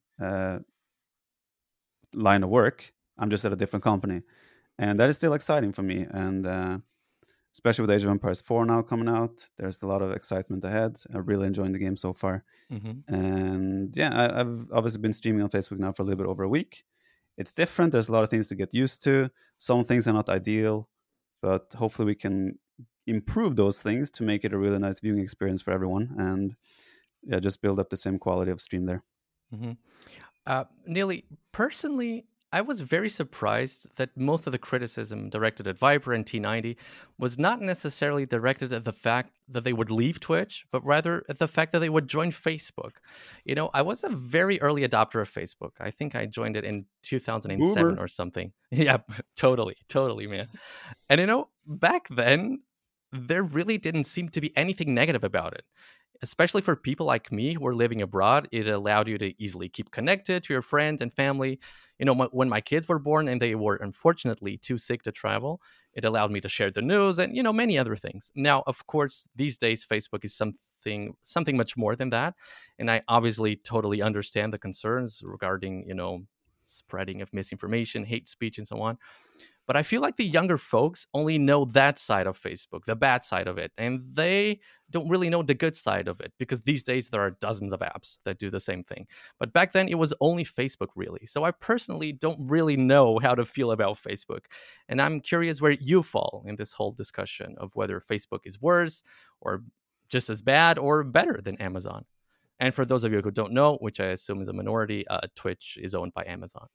line of work. I'm just at a different company, and that is still exciting for me. And especially with Age of Empires 4 now coming out, there's a lot of excitement ahead. I'm really enjoying the game so far. And yeah, I've obviously been streaming on Facebook now for a little bit over a week. It's different. There's a lot of things to get used to. Some things are not ideal, but hopefully we can improve those things to make it a really nice viewing experience for everyone, and yeah, just build up the same quality of stream there. Nearly, personally, I was very surprised that most of the criticism directed at Viper and T90 was not necessarily directed at the fact that they would leave Twitch, but rather at the fact that they would join Facebook. You know, I was a very early adopter of Facebook. I think I joined it in 2007 Boomer. or something. Yeah, totally, man. And you know, back then, there really didn't seem to be anything negative about it. Especially for people like me who are living abroad, it allowed you to easily keep connected to your friends and family. You know, when my kids were born and they were unfortunately too sick to travel, it allowed me to share the news and, you know, many other things. Now, of course, these days, Facebook is something much more than that. And I obviously totally understand the concerns regarding, you know, spreading of misinformation, hate speech, and so on. But I feel like the younger folks only know that side of Facebook, the bad side of it, and they don't really know the good side of it, because these days there are dozens of apps that do the same thing. But back then it was only Facebook, really. So I personally don't really know how to feel about Facebook. And I'm curious where you fall in this whole discussion of whether Facebook is worse or just as bad or better than Amazon. And for those of you who don't know, which I assume is a minority, Twitch is owned by Amazon.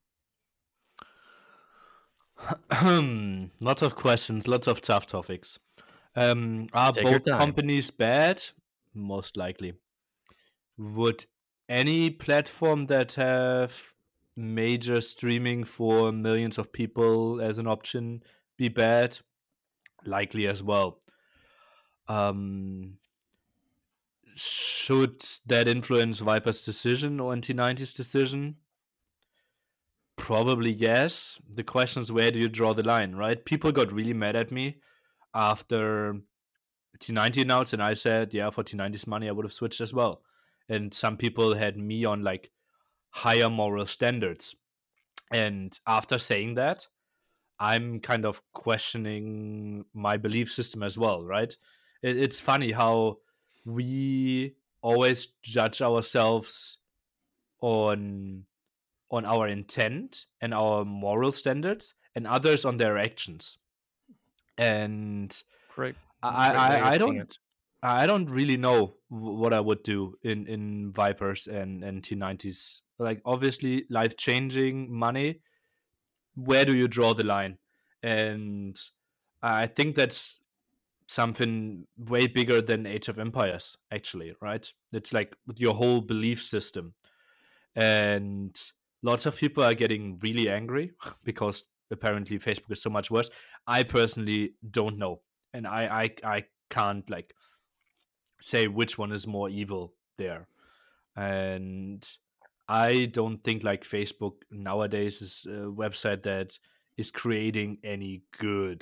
Lots of questions, lots of tough topics. Are Take your both time. companies bad? Most likely. Would any platform that have major streaming for millions of people as an option be bad? Likely as well. Should that influence Viper's decision or T90's decision? Probably yes. The question is, where do you draw the line, right? People got really mad at me after T90 announced, and I said, yeah, for T90's money, I would have switched as well. And some people had me on like higher moral standards. And after saying that, I'm kind of questioning my belief system as well, right? It's funny how we always judge ourselves on our intent and our moral standards, and others on their actions. And Great way I of putting it. don't really know what I would do in Vipers and T90s. Like, obviously, life changing money. Where do you draw the line? And I think that's something way bigger than Age of Empires, actually, right? It's like your whole belief system. And lots of people are getting really angry because apparently Facebook is so much worse. I personally don't know. And I can't like say which one is more evil there. And I don't think like Facebook nowadays is a website that is creating any good.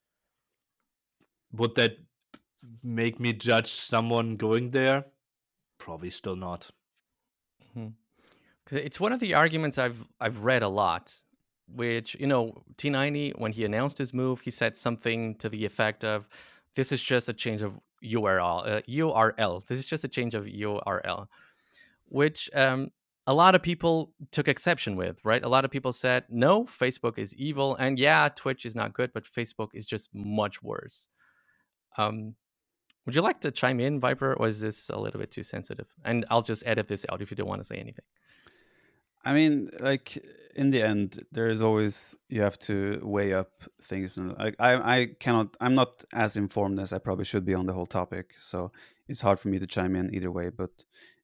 Would that make me judge someone going there? Probably still not. Mhm. 'Cause it's one of the arguments I've read a lot, which, you know, T90, when he announced his move, he said something to the effect of, "This is just a change of URL. URL. This is just a change of URL," which a lot of people took exception with, right? A lot of people said, "No, Facebook is evil, and yeah, Twitch is not good, but Facebook is just much worse." Um, would you like to chime in, Viper, or is this a little bit too sensitive? And I'll just edit this out if you don't want to say anything. I mean, like in the end, there is always you have to weigh up things, and like I cannot. I'm not as informed as I probably should be on the whole topic, so it's hard for me to chime in either way. But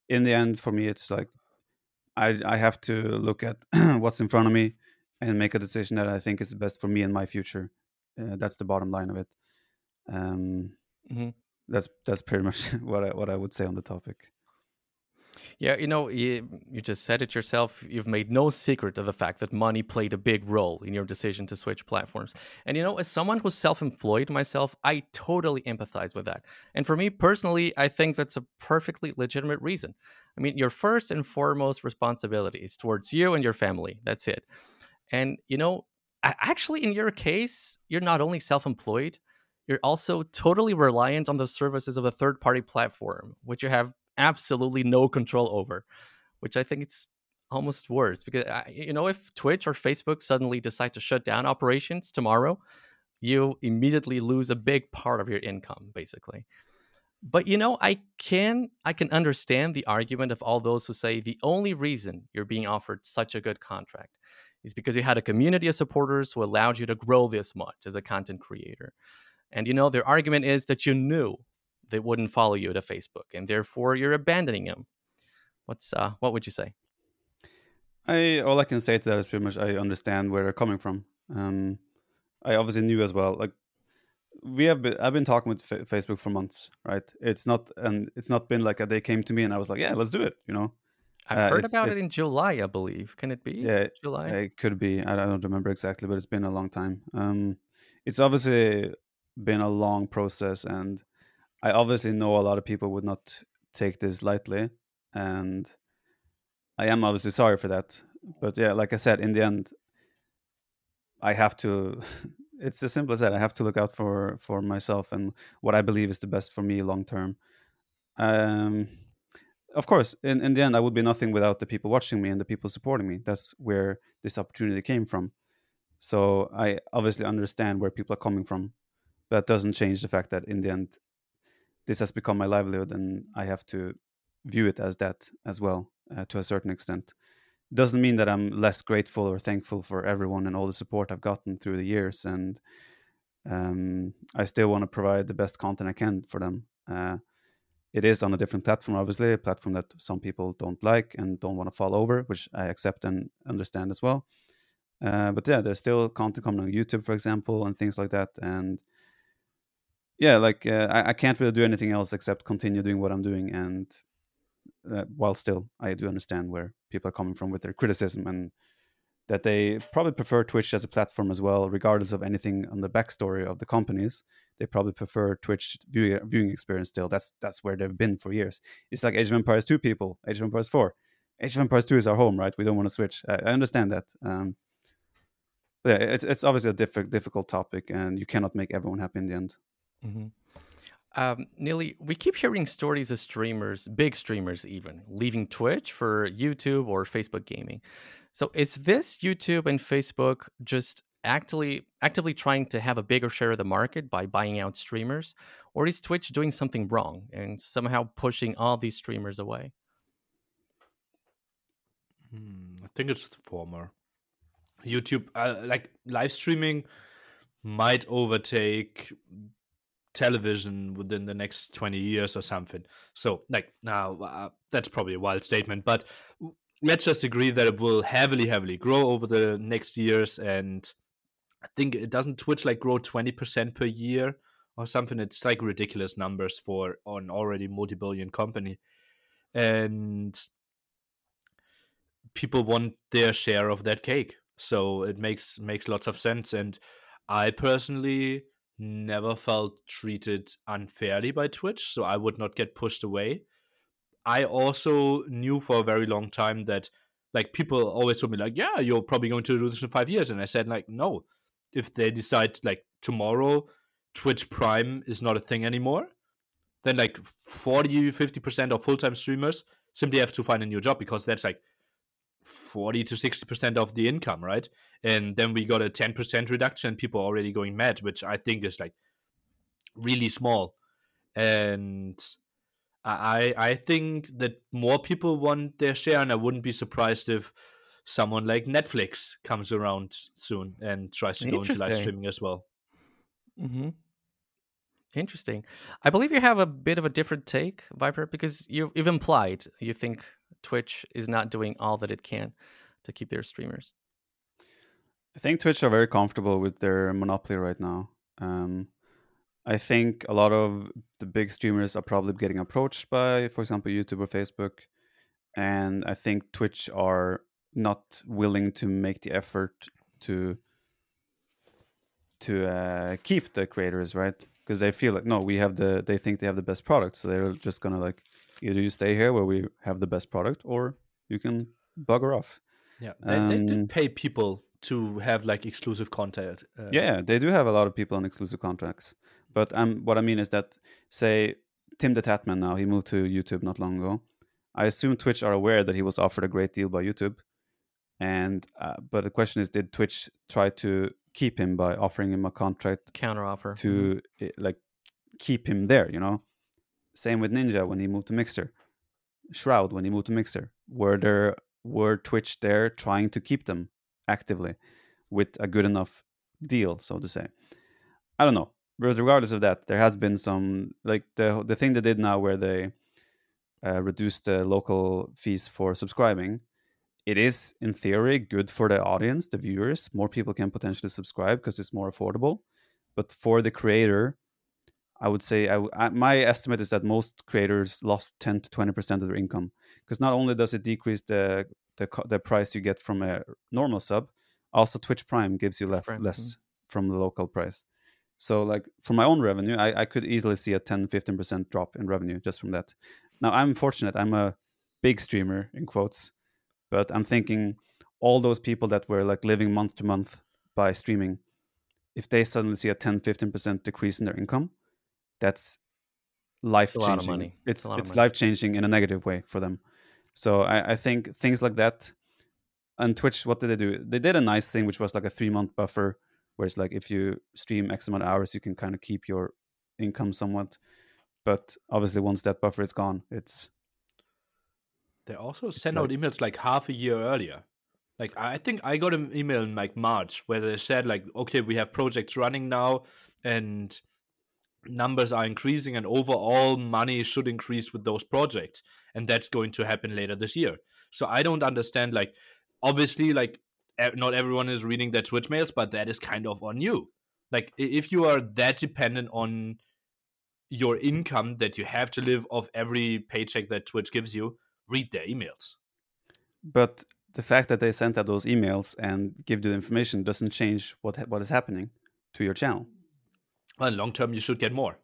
in the end, for me, it's like I have to look at what's in front of me and make a decision that I think is the best for me and my future. That's the bottom line of it. Um, Hmm. that's pretty much what I would say on the topic. Yeah, you just said it yourself. You've made no secret of the fact that money played a big role in your decision to switch platforms. And as someone who's self-employed myself, I totally empathize with that. And for me personally, I think that's a perfectly legitimate reason. I mean, your first and foremost responsibility is towards you and your family. That's it. And actually, in your case, you're not only self-employed, you're also totally reliant on the services of a third-party platform, which you have absolutely no control over, which I think it's almost worse because if Twitch or Facebook suddenly decide to shut down operations tomorrow, you immediately lose a big part of your income, basically. But I can understand the argument of all those who say the only reason you're being offered such a good contract is because you had a community of supporters who allowed you to grow this much as a content creator. And their argument is that you knew they wouldn't follow you to Facebook, and therefore you're abandoning them. What would you say? All I can say to that is pretty much I understand where they're coming from. I obviously knew as well. Like I've been talking with Facebook for months, right? It's not been like they came to me and I was like, yeah, let's do it. I've heard It's about it in July, I believe. Can it be yeah, July? it could be. I don't remember exactly, but it's been a long time. It's obviously been a long process, and I obviously know a lot of people would not take this lightly, and I am obviously sorry for that. But yeah, like I said, in the end, I have to. It's as simple as that. I have to look out for myself and what I believe is the best for me long term. Um, of course, in the end, I would be nothing without the people watching me and the people supporting me. That's where this opportunity came from. So I obviously understand where people are coming from. But that doesn't change the fact that in the end, this has become my livelihood, and I have to view it as that as well, to a certain extent. Doesn't mean that I'm less grateful or thankful for everyone and all the support I've gotten through the years, and I still want to provide the best content I can for them. It is on a different platform, obviously, a platform that some people don't like and don't want to fall over, which I accept and understand as well. But yeah, there's still content coming on YouTube, for example, and things like that. And yeah, like I can't really do anything else except continue doing what I'm doing. And while still, I do understand where people are coming from with their criticism, and that they probably prefer Twitch as a platform as well, regardless of anything on the backstory of the companies. They probably prefer Twitch viewing experience still. That's where they've been for years. It's like Age of Empires 2 people, Age of Empires 4. Age of Empires 2 is our home, right? We don't want to switch. I understand that. But yeah, it's obviously a difficult topic, and you cannot make everyone happy in the end. Mm-hmm. Nearly, we keep hearing stories of streamers, big streamers even, leaving Twitch for YouTube or Facebook gaming. So is this YouTube and Facebook just actively trying to have a bigger share of the market by buying out streamers? Or is Twitch doing something wrong and somehow pushing all these streamers away? I think it's the former. YouTube, like live streaming, might overtake television within the next 20 years or something. So like now that's probably a wild statement, but let's just agree that it will heavily grow over the next years. And I think it doesn't Twitch like grow 20% per year or something. It's like ridiculous numbers for an already multi-billion company, and people want their share of that cake. So it makes lots of sense. And I personally never felt treated unfairly by Twitch, so I would not get pushed away. I also knew for a very long time that like people always told me like, yeah, you're probably going to do this in 5 years. And I said like, no, if they decide like tomorrow Twitch Prime is not a thing anymore, then like 40-50% of full-time streamers simply have to find a new job, because that's like 40 to 60% of the income, right? And then we got a 10% reduction, people are already going mad, which I think is like really small. And I think that more people want their share, and I wouldn't be surprised if someone like Netflix comes around soon and tries to go into live streaming as well. Mm-hmm. Interesting. I believe you have a bit of a different take, Viper, because you've implied you think Twitch is not doing all that it can to keep their streamers. I think Twitch are very comfortable with their monopoly right now. I think a lot of the big streamers are probably getting approached by, for example, YouTube or Facebook. And I think Twitch are not willing to make the effort to keep the creators, right? Because they feel like, no, they think they have the best product. So they're just going to like, either you stay here where we have the best product or you can bugger off. Yeah, they did pay people to have like exclusive content. Yeah, they do have a lot of people on exclusive contracts. But what I mean is that, say, Tim the Tatman now, he moved to YouTube not long ago. I assume Twitch are aware that he was offered a great deal by YouTube. And but the question is, did Twitch try to keep him by offering him a contract counteroffer to like keep him there? You know, same with Ninja when he moved to Mixer, Shroud when he moved to Mixer. Were Twitch there trying to keep them actively with a good enough deal, so to say? I don't know. But regardless of that, there has been some, like the thing they did now where they reduced the local fees for subscribing. It is, in theory, good for the audience, the viewers. More people can potentially subscribe because it's more affordable. But for the creator, I would say my estimate is that most creators lost 10 to 20% of their income, because not only does it decrease the price you get from a normal sub, also Twitch Prime gives you less from the local price. So like for my own revenue, I could easily see a 10-15% drop in revenue just from that. Now I'm fortunate, I'm a big streamer in quotes, but I'm thinking all those people that were like living month to month by streaming, if they suddenly see a 10-15% decrease in their income, that's life-changing. It's life-changing in a negative way for them. So I think things like that. And Twitch, what did they do? They did a nice thing, which was like a 3-month buffer, where it's like if you stream X amount of hours, you can kind of keep your income somewhat. But obviously, once that buffer is gone, they also send out emails like half a year earlier. Like I think I got an email in like March where they said like, okay, we have projects running now and numbers are increasing and overall money should increase with those projects, and that's going to happen later this year. So I don't understand, like, obviously, like not everyone is reading their Twitch mails, but that is kind of on you. Like if you are that dependent on your income that you have to live off every paycheck that Twitch gives you, read their emails. But the fact that they sent out those emails and give you the information doesn't change what is happening to your channel. Well, long term, you should get more.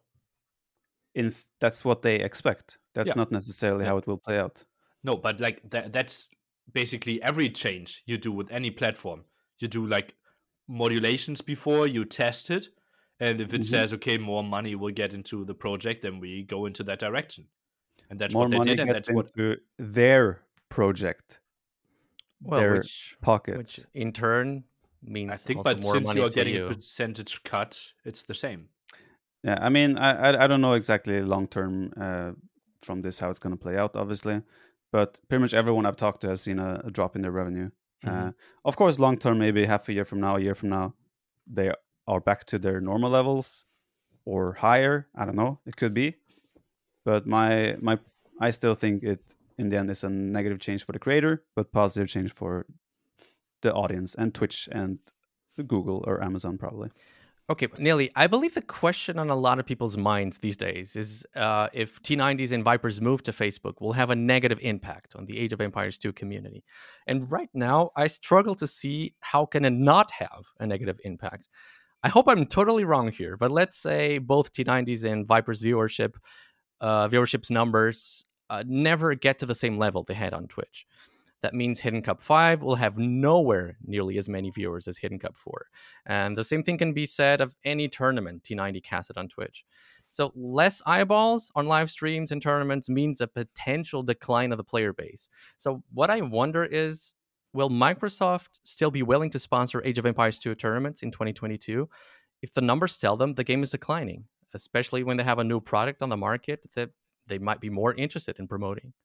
That's what they expect. That's not necessarily how it will play out. No, but like that's basically every change you do with any platform. You do like modulations before you test it, and if it says, okay, more money will get into the project, then we go into that direction. And that's more what they money did, and gets that's what into their project. Well, their pockets. Which in turn means I think, also but more since money you are to getting you. a percentage cut, it's the same. Yeah, I mean, I don't know exactly long term from this how it's going to play out, obviously, but pretty much everyone I've talked to has seen a drop in their revenue. Of course, long term, maybe half a year from now, a year from now, they are back to their normal levels or higher. I don't know. It could be, but I still think it in the end is a negative change for the creator, but positive change for the audience and Twitch and Google or Amazon probably. Okay, Nearly, I believe the question on a lot of people's minds these days is if T90s and Vipers move to Facebook will have a negative impact on the Age of Empires 2 community. And right now, I struggle to see how can it not have a negative impact. I hope I'm totally wrong here, but let's say both T90s and Vipers viewership's numbers never get to the same level they had on Twitch. That means Hidden Cup 5 will have nowhere nearly as many viewers as Hidden Cup 4. And the same thing can be said of any tournament T90 casted on Twitch. So less eyeballs on live streams and tournaments means a potential decline of the player base. So what I wonder is, will Microsoft still be willing to sponsor Age of Empires 2 tournaments in 2022 if the numbers tell them the game is declining, especially when they have a new product on the market that they might be more interested in promoting?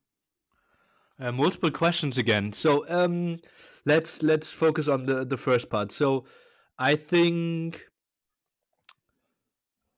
Multiple questions again. So let's focus on the first part. So I think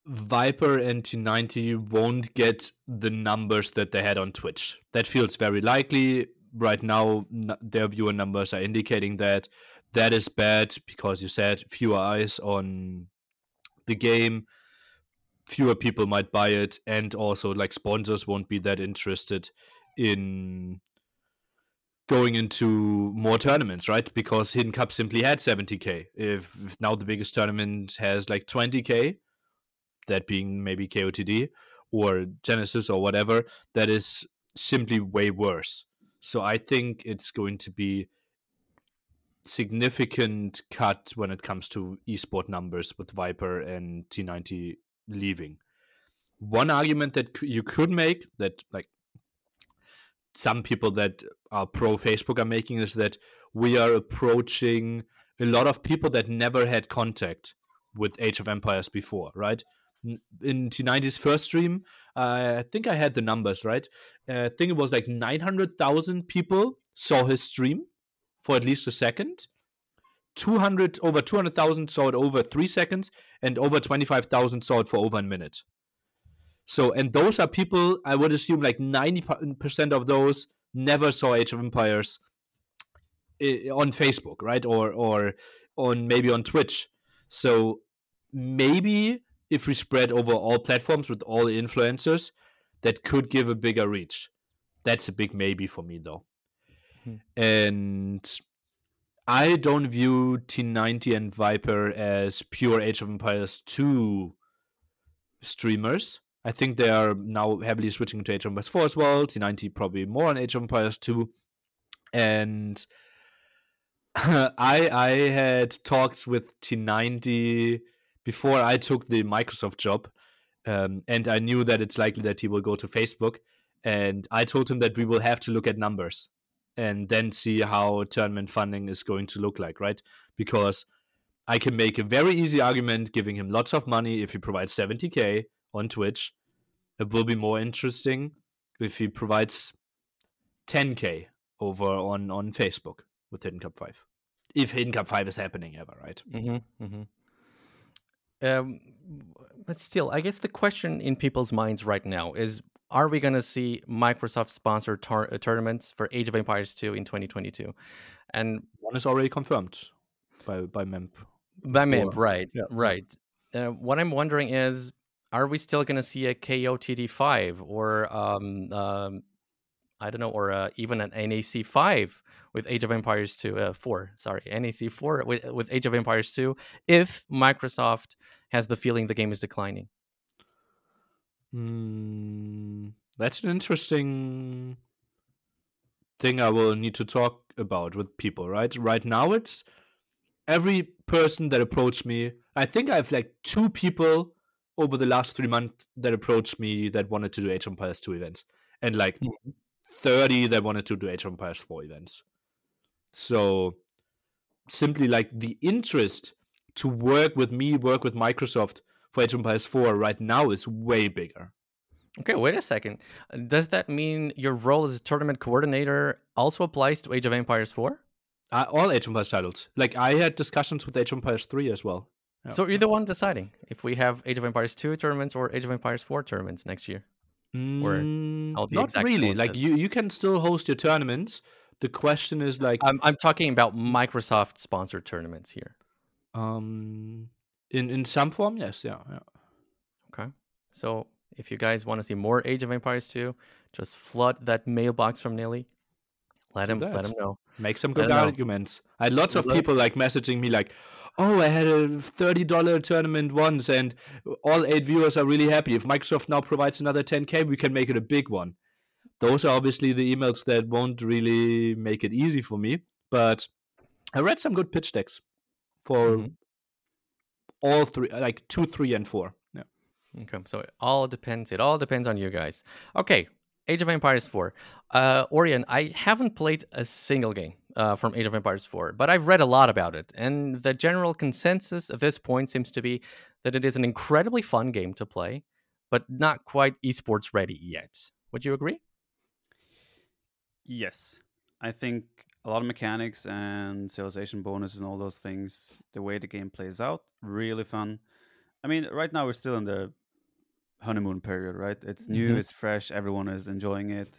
Viper and T90 won't get the numbers that they had on Twitch. That feels very likely. Right now, their viewer numbers are indicating that. That is bad because you said fewer eyes on the game, fewer people might buy it, and also like sponsors won't be that interested in going into more tournaments, right? Because Hidden Cup simply had 70k. If now the biggest tournament has like 20k, that being maybe KOTD or Genesis or whatever, that is simply way worse. So I think it's going to be significant cut when it comes to esport numbers with Viper and T90 leaving. One argument that you could make that like some people that are pro Facebook are making is that we are approaching a lot of people that never had contact with Age of Empires before, right? In T90's first stream, I think I had the numbers right. I think it was like 900,000 people saw his stream for at least a second. Over 200,000 saw it over 3 seconds, and over 25,000 saw it for over a minute. So, and those are people, I would assume like 90% of those never saw Age of Empires on Facebook, right? Or on maybe on Twitch. So maybe if we spread over all platforms with all the influencers, that could give a bigger reach. That's a big maybe for me though. And I don't view T90 and Viper as pure Age of Empires 2 streamers. I think they are now heavily switching to Age of Empires 4 as well. T90 probably more on Age of Empires 2. And I had talks with T90 before I took the Microsoft job. And I knew that it's likely that he will go to Facebook. And I told him that we will have to look at numbers and then see how tournament funding is going to look like, right? Because I can make a very easy argument giving him lots of money if he provides 70k on Twitch. It will be more interesting if he provides 10k over on Facebook with Hidden Cup 5. If Hidden Cup 5 is happening ever, right? Mm-hmm, mm-hmm. But still, I guess the question in people's minds right now is, are we going to see Microsoft-sponsored tournaments for Age of Empires 2 in 2022? And one is already confirmed by MEMP. By MEMP, right, yeah. Right. What I'm wondering is, are we still going to see a KOTD 5 or I don't know, or even an NAC 5 with Age of Empires 2, 4, sorry, NAC 4 with Age of Empires 2, if Microsoft has the feeling the game is declining? That's an interesting thing I will need to talk about with people, right? Right now, it's every person that approached me. I think I have like 2 people over the last 3 months that approached me that wanted to do Age of Empires 2 events, and like 30 that wanted to do Age of Empires 4 events. So simply like the interest to work with me, work with Microsoft for Age of Empires 4 right now is way bigger. Okay, wait a second. Does that mean your role as a tournament coordinator also applies to Age of Empires 4? All Age of Empires titles. Like I had discussions with Age of Empires 3 as well. Yeah. So you're the one deciding if we have Age of Empires 2 tournaments or Age of Empires 4 tournaments next year? Not really. Like you can still host your tournaments. The question is like I'm talking about Microsoft sponsored tournaments here. In some form, yes, yeah. Okay. So if you guys want to see more Age of Empires 2, just flood that mailbox from Nilly. Let him know. Make some good arguments. I had lots of people like messaging me like, oh, I had a $30 tournament once and all 8 viewers are really happy. If Microsoft now provides another 10k, we can make it a big one. Those are obviously the emails that won't really make it easy for me. But I read some good pitch decks for all 3, like 2, 3, and 4. Yeah. Okay, so it all depends on you guys. Okay, Age of Empires 4. Orion, I haven't played a single game from Age of Empires 4, but I've read a lot about it. And the general consensus at this point seems to be that it is an incredibly fun game to play, but not quite esports ready yet. Would you agree? Yes. I think a lot of mechanics and civilization bonuses and all those things, the way the game plays out, really fun. I mean, right now we're still in the honeymoon period, right? It's new, Mhm. it's fresh, everyone is enjoying it.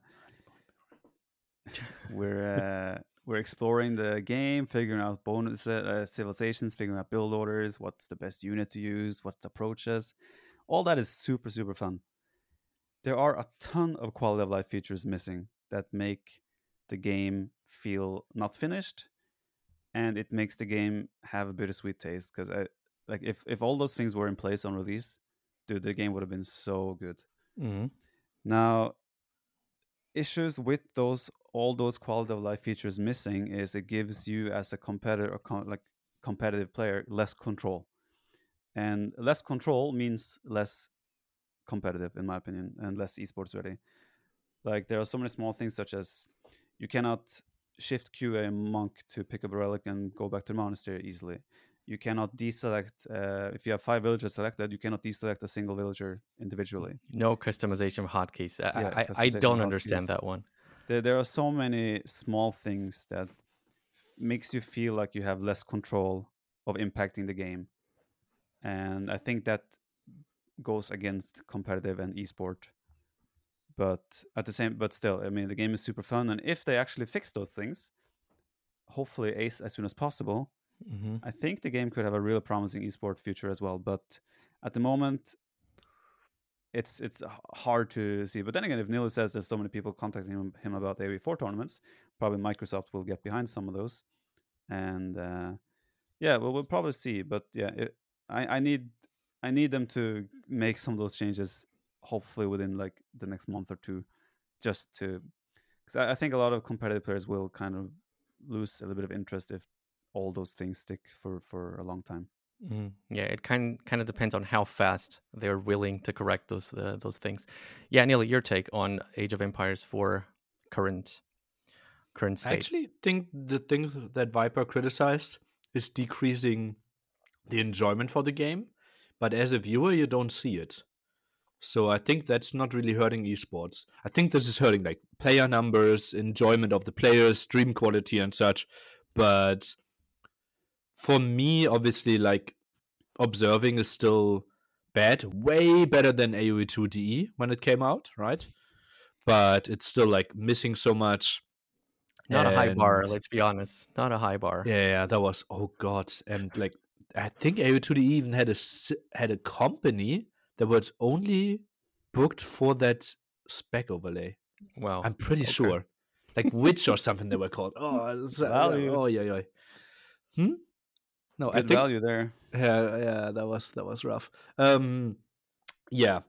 We're exploring the game, figuring out bonus civilizations, figuring out build orders, what's the best unit to use, what approaches. All that is super super fun. There are a ton of quality of life features missing that make the game feel not finished, and it makes the game have a bittersweet taste. Because like if all those things were in place on release, dude, the game would have been so good. Mm-hmm. Now, issues with those all those quality of life features missing is it gives you as a competitor or like competitive player less control, and less control means less competitive in my opinion and less esports ready. Like there are so many small things such as you cannot shift Q a monk to pick up a relic and go back to the monastery easily. You cannot deselect if you have 5 villagers selected. You cannot deselect a single villager individually. No customization of hotkeys. Yeah, I customization don't of understand hotkeys. that one. There are so many small things that makes you feel like you have less control of impacting the game, and I think that goes against competitive and esport. But at the same, but still, I mean, the game is super fun, and if they actually fix those things, hopefully as soon as possible, Mm-hmm. I think the game could have a real promising esport future as well. But at the moment, it's hard to see. But then again, if Neil says there's so many people contacting him about AV4 tournaments, probably Microsoft will get behind some of those. And yeah, well, we'll probably see. But yeah, I need them to make some of those changes, hopefully within like the next month or two, just to because I think a lot of competitive players will kind of lose a little bit of interest if all those things stick for a long time. Yeah, it kind of depends on how fast they're willing to correct those things. Yeah, Neil, your take on Age of Empires for current I state. actually think the thing that Viper criticized is decreasing the enjoyment for the game, but as a viewer, you don't see it. So I think that's not really hurting esports. I think this is hurting like player numbers, enjoyment of the players, stream quality, and such. But for me, obviously, like observing is still bad, way better than AoE 2 DE when it came out, right? But it's still like missing so much. Not a high bar, And let's be honest. Not a high bar. yeah, that was, oh god. And like I think AoE 2 DE even had a company that was only booked for that spec overlay. Wow. I'm pretty Okay. sure, like Witch or something they were called. Value, Oh yeah, yeah. Hmm? No, I good think value there. yeah, that was rough. Yeah,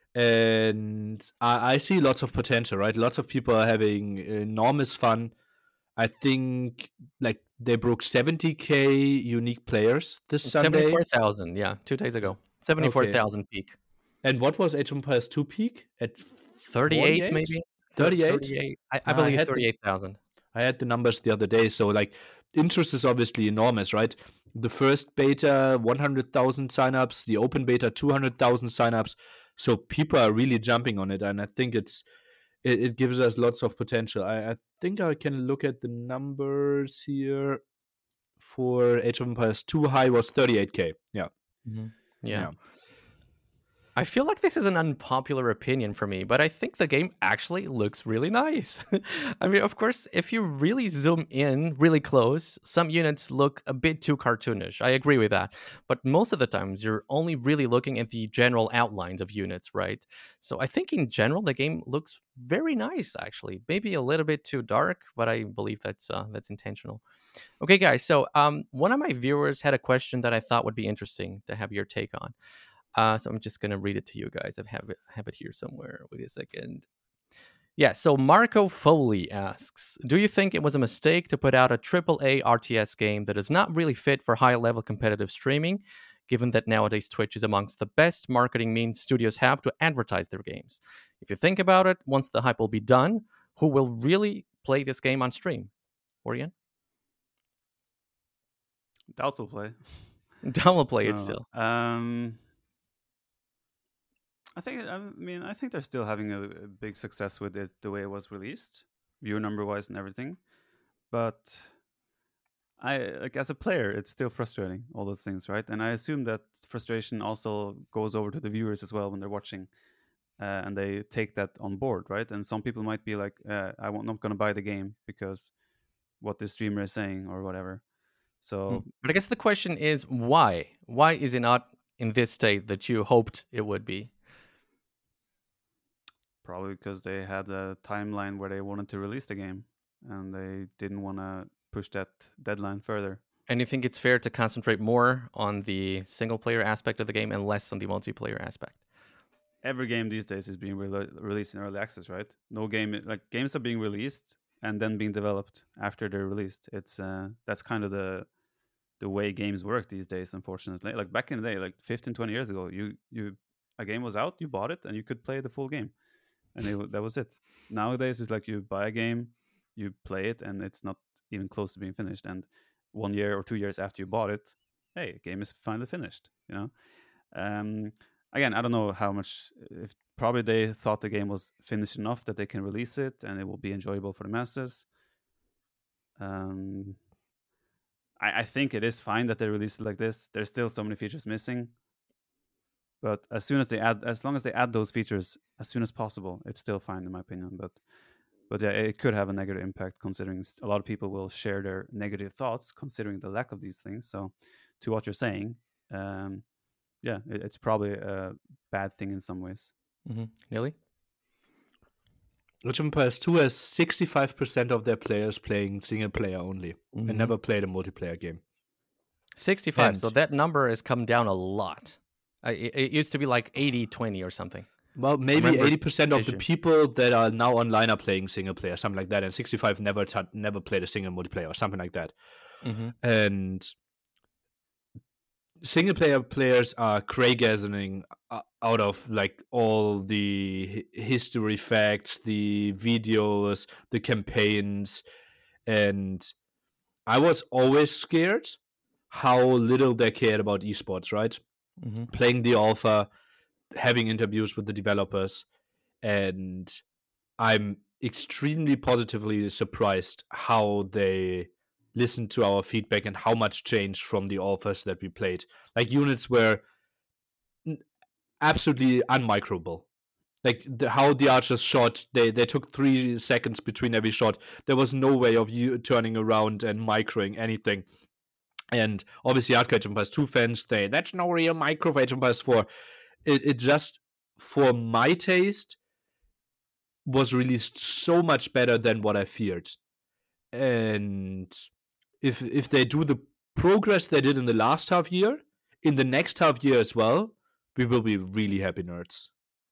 and I see lots of potential. Right, lots of people are having enormous fun. I think like they broke 70K unique players this It's Sunday. 74,000. Yeah, 2 days ago. Okay, 74,000 peak. and what was Age of Empires 2 peak at 38 48? maybe. 38? 38. I I believe had the 38,000. I had the numbers the other day. So like interest is obviously enormous, right? The first beta 100,000 signups, the open beta 200,000 signups. So people are really jumping on it, and I think it gives us lots of potential. I think I can look at the numbers here for Age of Empires 2 high was 38K. Yeah. Yeah. Yeah. I feel like this is an unpopular opinion for me, but I think the game actually looks really nice. I mean, of course, if you really zoom in really close, some units look a bit too cartoonish. I agree with that. But most of the times, you're only really looking at the general outlines of units, right? So I think in general, the game looks very nice, actually. Maybe a little bit too dark, but I believe that's intentional. Okay, guys. So one of my viewers had a question that I thought would be interesting to have your take on. So I'm just gonna read it to you guys. Have it here somewhere. Wait a second. Yeah. So Marco Foley asks, "Do you think it was a mistake to put out a AAA RTS game that is not really fit for high-level competitive streaming, given that nowadays Twitch is amongst the best marketing means studios have to advertise their games? If you think about it, once the hype will be done, who will really play this game on stream? Orion, Doubtful play. Don will play it No. still. I think they're still having a big success with it the way it was released, viewer number wise and everything. But like as a player, it's still frustrating, all those things, right? And I assume that frustration also goes over to the viewers as well when they're watching, and they take that on board, right? And some people might be like, I'm not going to buy the game because what this streamer is saying or whatever. So, But I guess the question is why? Why is it not in this state that you hoped it would be? probably because they had a timeline where they wanted to release the game and they didn't want to push that deadline further. And you think it's fair to concentrate more on the single player aspect of the game and less on the multiplayer aspect? Every game these days is being released in early access, right? No game, like games are being released and then being developed after they're released. It's that's kind of the way games work these days, unfortunately. Like back in the day, like 15, 20 years ago, you a game was out, you bought it, and you could play the full game, and that was it. Nowadays, it's like you buy a game, you play it, and it's not even close to being finished. And 1 year or 2 years after you bought it, hey, game is finally finished. Again, I don't know how much. If probably they thought the game was finished enough that they can release it and it will be enjoyable for the masses. I think it is fine that they release it like this. There's still so many features missing, but as long as they add those features as soon as possible, it's still fine in my opinion. But yeah, it could have a negative impact considering a lot of people will share their negative thoughts considering the lack of these things. So, to what you're saying, it's probably a bad thing in some ways. Nearly? Age of Empires 2 has 65% of their players playing single player only and never played a multiplayer game. 65. And- so that number has come down a lot. It used to be like 80-20 or something. Well, maybe remember 80% of the issue. people that are now online are playing single player, something like that, and 65 never played a single multiplayer or something like that. And single player players are craygasming out of like all the history facts, the videos, the campaigns, and I was always scared how little they cared about esports, right? Playing the alpha, having interviews with the developers, and I'm extremely positively surprised how they listened to our feedback and how much changed from the alphas that we played. Like units were absolutely unmicroable. Like how the archers shot, they took 3 seconds between every shot. There was no way of you turning around and microing anything. And obviously, hardcore Age of Empires 2 fans, that's no real micro for Age of Empires 4. It just, for my taste, was released so much better than what I feared. And if they do the progress they did in the last half year, in the next half year as well, we will be really happy nerds.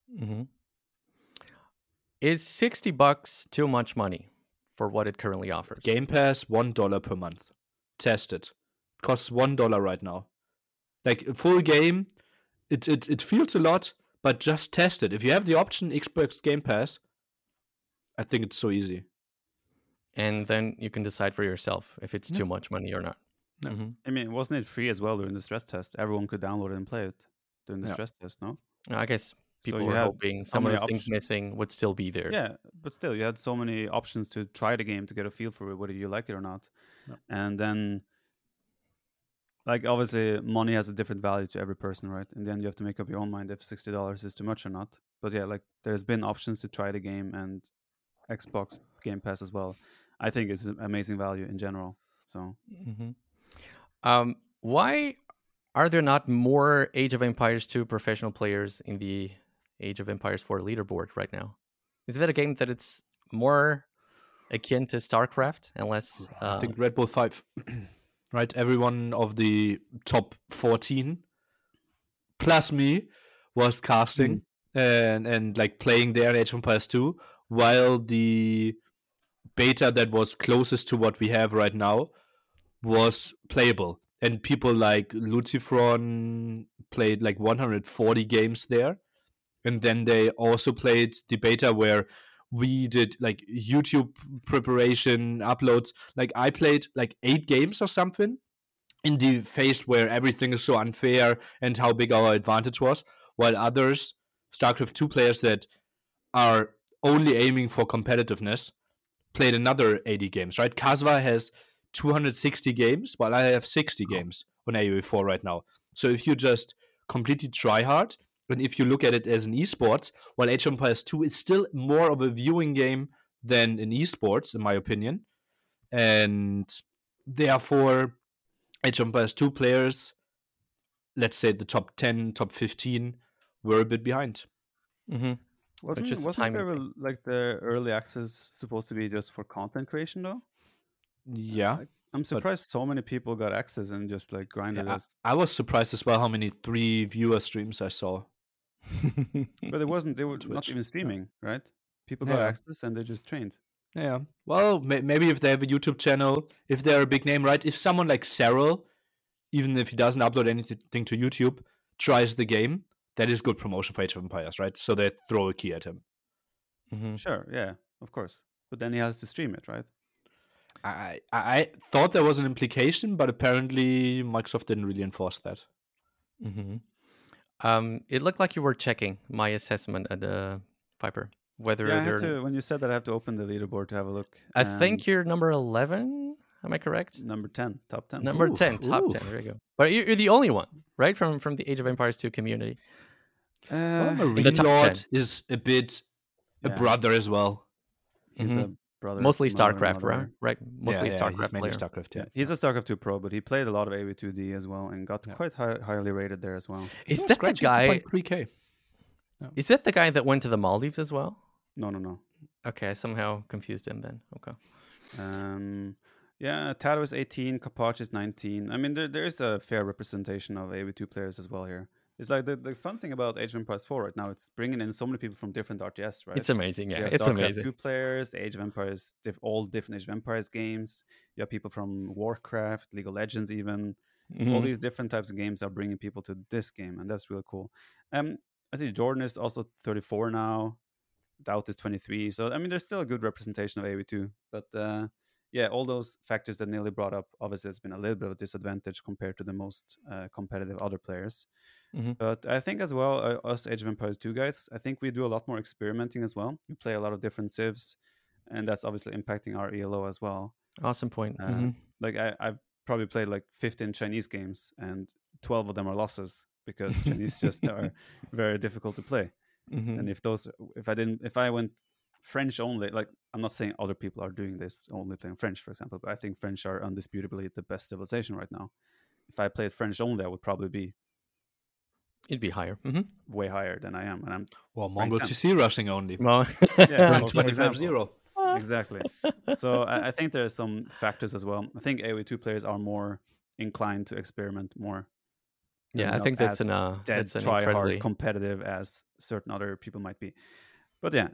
Is $60 too much money for what it currently offers? Game Pass, $1 per month. Test it. Costs $1 right now. Like a full game, it feels a lot, but just test it. If you have the option Xbox Game Pass, I think it's so easy. And then you can decide for yourself if it's too much money or not. I mean, wasn't it free as well during the stress test? Everyone could download it and play it during the stress test, no? I guess people you were had hoping so some of many the things missing would still be there. Yeah, but still, you had so many options to try the game to get a feel for it, whether you like it or not. Yeah. And then, like, obviously, money has a different value to every person, right? And then you have to make up your own mind if $60 is too much or not. But yeah, like, there's been options to try the game, and Xbox Game Pass as well. I think it's amazing value in general. So, why are there not more Age of Empires 2 professional players in the Age of Empires 4 leaderboard right now? Is that a game that it's more akin to StarCraft and less? I think Red Bull 5, right? Every one of the top 14 plus me was casting and like playing there in Age of Empires 2, while the beta that was closest to what we have right now was playable. And people like Lucifron played like 140 games there. And then they also played the beta where we did like YouTube preparation, uploads. Like I played like 8 games or something in the phase where everything is so unfair and how big our advantage was, while others, StarCraft 2 players that are only aiming for competitiveness, played another 80 games, right? Kasva has 260 games, while I have 60 games on AoE4 right now. So if you just completely try hard, and if you look at it as an esports, while Age of Empires 2 is still more of a viewing game than an esports, in my opinion, and therefore Age of Empires 2 players, let's say the top 10, top 15, were a bit behind. Mm-hmm. Wasn't there like the early access supposed to be just for content creation though? Yeah. I'm surprised so many people got access and just like grinded us. I was surprised as well how many 3 viewer streams I saw. But they were not even streaming, right? People got access and they just trained. Yeah. Well, maybe if they have a YouTube channel, if they're a big name, right? If someone like Cyril, even if he doesn't upload anything to YouTube, tries the game, that is good promotion for Age of Empires, right? So they throw a key at him. Mm-hmm. Sure, yeah, of course. But then he has to stream it, right? I thought there was an implication, but apparently Microsoft didn't really enforce that. Mm-hmm. It looked like you were checking my assessment at the Viper. Whether I had to, when you said that, I have to open the leaderboard to have a look. I think you're number 11. Am I correct? Number 10, top 10. Number 10, top 10. There you go. But you're the only one, right? From the Age of Empires 2 community. Well, Marine Lord is a bit a brother as well. He's a brother. Mostly StarCraft, right? Mostly StarCraft. He's mainly StarCraft, yeah. He's a StarCraft 2 pro, but he played a lot of AoE2D as well and got quite highly rated there as well. Is that the guy? 3K. Yeah. Is that the guy that went to the Maldives as well? No. Okay, I somehow confused him then. Okay. Yeah, Tato is 18, Kapach is 19. I mean, there is a fair representation of AoE2 players as well here. It's like the fun thing about Age of Empires 4 right now, it's bringing in so many people from different RTS, right? It's amazing, yeah. It's StarCraft amazing. 2 players, Age of Empires, all different Age of Empires games. You have people from Warcraft, League of Legends even. Mm-hmm. All these different types of games are bringing people to this game, and that's really cool. I think Jordan is also 34 now. Doubt is 23. So, I mean, there's still a good representation of AoE2. But, all those factors that Nilly brought up, obviously, it's been a little bit of a disadvantage compared to the most competitive other players. Mm-hmm. But I think as well, us Age of Empires 2 guys, I think we do a lot more experimenting as well. We play a lot of different civs, and that's obviously impacting our ELO as well. Awesome point. Like I've probably played like 15 Chinese games, and 12 of them are losses because Chinese just are very difficult to play. Mm-hmm. And if I went French only, like I'm not saying other people are doing this, only playing French, for example, but I think French are undisputably the best civilization right now. If I played French only, I would probably be. It'd be higher. Way higher than I am. And I'm Mongol TC rushing only. Well, 25-0. Exactly. So I think there are some factors as well. I think AoE2 players are more inclined to experiment more. Yeah, I think that's an try hard competitive as certain other people might be. But yeah,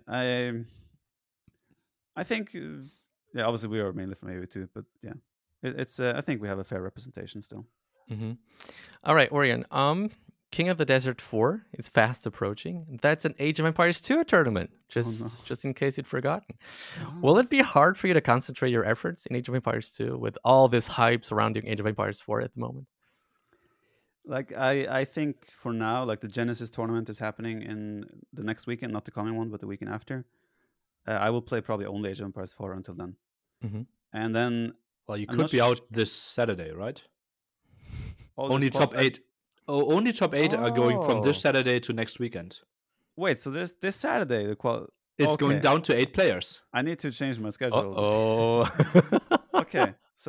I think obviously we are mainly from AoE2, but yeah, it's I think we have a fair representation still. Mm-hmm. All right, Orion. King of the Desert 4 is fast approaching. That's an Age of Empires 2 tournament, just in case you'd forgotten. Oh. Will it be hard for you to concentrate your efforts in Age of Empires 2 with all this hype surrounding Age of Empires 4 at the moment? Like, I think for now, like the Genesis tournament is happening in the next weekend, not the coming one, but the weekend after. I will play probably only Age of Empires 4 until then. Mm-hmm. And then... Well, you could be out this Saturday, right? Only top 8... only top 8 are going from this Saturday to next weekend. Wait, so this Saturday it's going down to 8 players. I need to change my schedule. Okay. So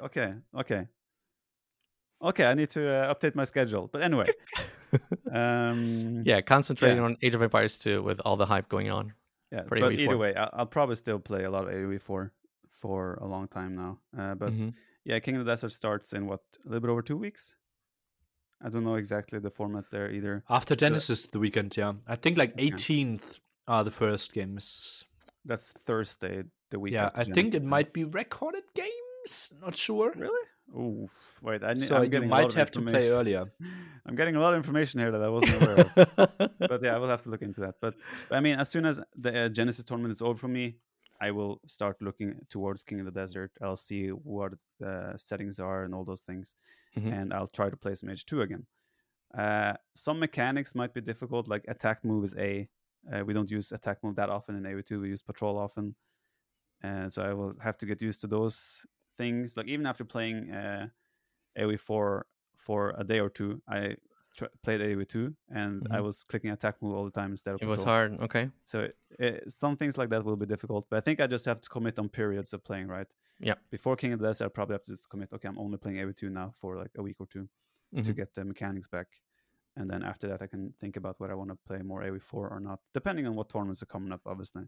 okay, I need to update my schedule. But anyway, concentrating on Age of Empires 2 with all the hype going on. Yeah, but AoE4. Either way, I'll probably still play a lot of AoE4 for a long time now. But King of the Desert starts in a little bit over 2 weeks. I don't know exactly the format there either. After Genesis, the weekend, yeah. I think like 18th are the first games. That's Thursday, the week. Yeah, I think it might be recorded games. Not sure. Really? Oh, wait. You might have to play earlier. I'm getting a lot of information here that I wasn't aware of. But yeah, I will have to look into that. But I mean, as soon as the Genesis tournament is over for me, I will start looking towards King of the Desert. I'll see what the settings are and all those things. Mm-hmm. And I'll try to play some H2 again. Some mechanics might be difficult, like attack move is A. We don't use attack move that often in AoE2. We use patrol often. And so I will have to get used to those things like even after playing AoE4 for a day or two, I played AoE2 and I was clicking attack move all the time instead of It was control. hard. Okay. So some things like that will be difficult, but I think I just have to commit on periods of playing, right? Yeah. Before King of the Desert, I probably have to just commit, okay, I'm only playing AoE2 now for like a week or two to get the mechanics back. And then after that, I can think about whether I want to play more AoE4 or not, depending on what tournaments are coming up, obviously.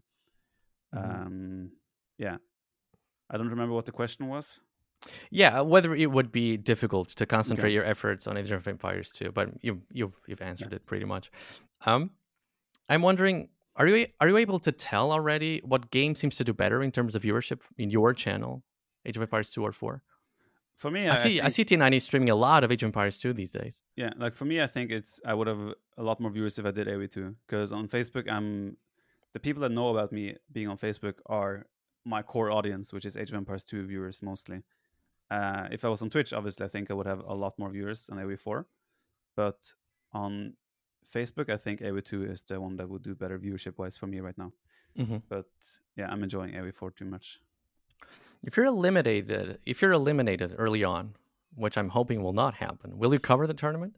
Yeah. I don't remember what the question was. Yeah, whether it would be difficult to concentrate your efforts on Age of Empires 2, but you've answered it pretty much. I'm wondering, are you able to tell already what game seems to do better in terms of viewership in your channel, Age of Empires 2 or 4? For me, I see T90 streaming a lot of Age of Empires 2 these days. Yeah, like for me, I think I would have a lot more viewers if I did AoE2, because on Facebook, the people that know about me being on Facebook are my core audience, which is Age of Empires 2 viewers mostly. If I was on Twitch, obviously, I think I would have a lot more viewers on AoE4. But on Facebook, I think AoE2 is the one that would do better viewership-wise for me right now. But yeah, I'm enjoying AoE4 too much. If you're eliminated early on, which I'm hoping will not happen, will you cover the tournament?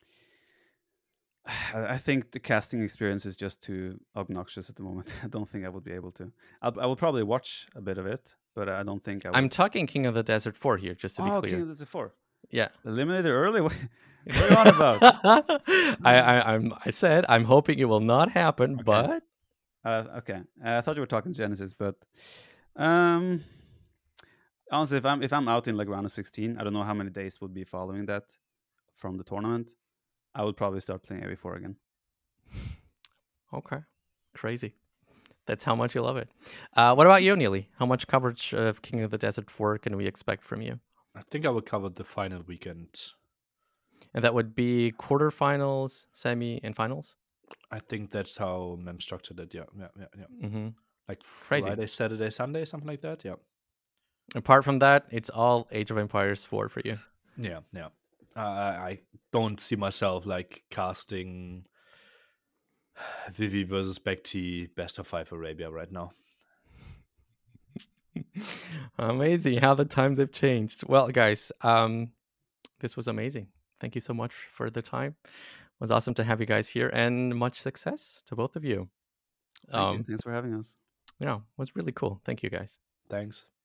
I think the casting experience is just too obnoxious at the moment. I don't think I would be able to. I will probably watch a bit of it, but I don't think I would. I'm talking King of the Desert 4 here, just to be clear. King of the Desert 4. Yeah. Eliminated early? What are you on about? I said I'm hoping it will not happen, okay. but... Okay. I thought you were talking Genesis, but... honestly, if I'm out in like round of 16, I don't know how many days would be following that from the tournament. I would probably start playing AoE4 again. Okay. Crazy. That's how much you love it. What about you, Neely? How much coverage of King of the Desert 4 can we expect from you? I think I will cover the final weekend. And that would be quarterfinals, semi, and finals? I think that's how Mem structured it, yeah. Like Crazy. Friday, Saturday, Sunday, something like that, yeah. Apart from that, it's all Age of Empires 4 for you. Yeah. I don't see myself like casting Vivi versus Bekti Best of 5 Arabia right now. Amazing how the times have changed. Well, guys, this was amazing. Thank you so much for the time. It was awesome to have you guys here, and much success to both of you. Thanks for having us. Yeah, it was really cool. Thank you, guys. Thanks.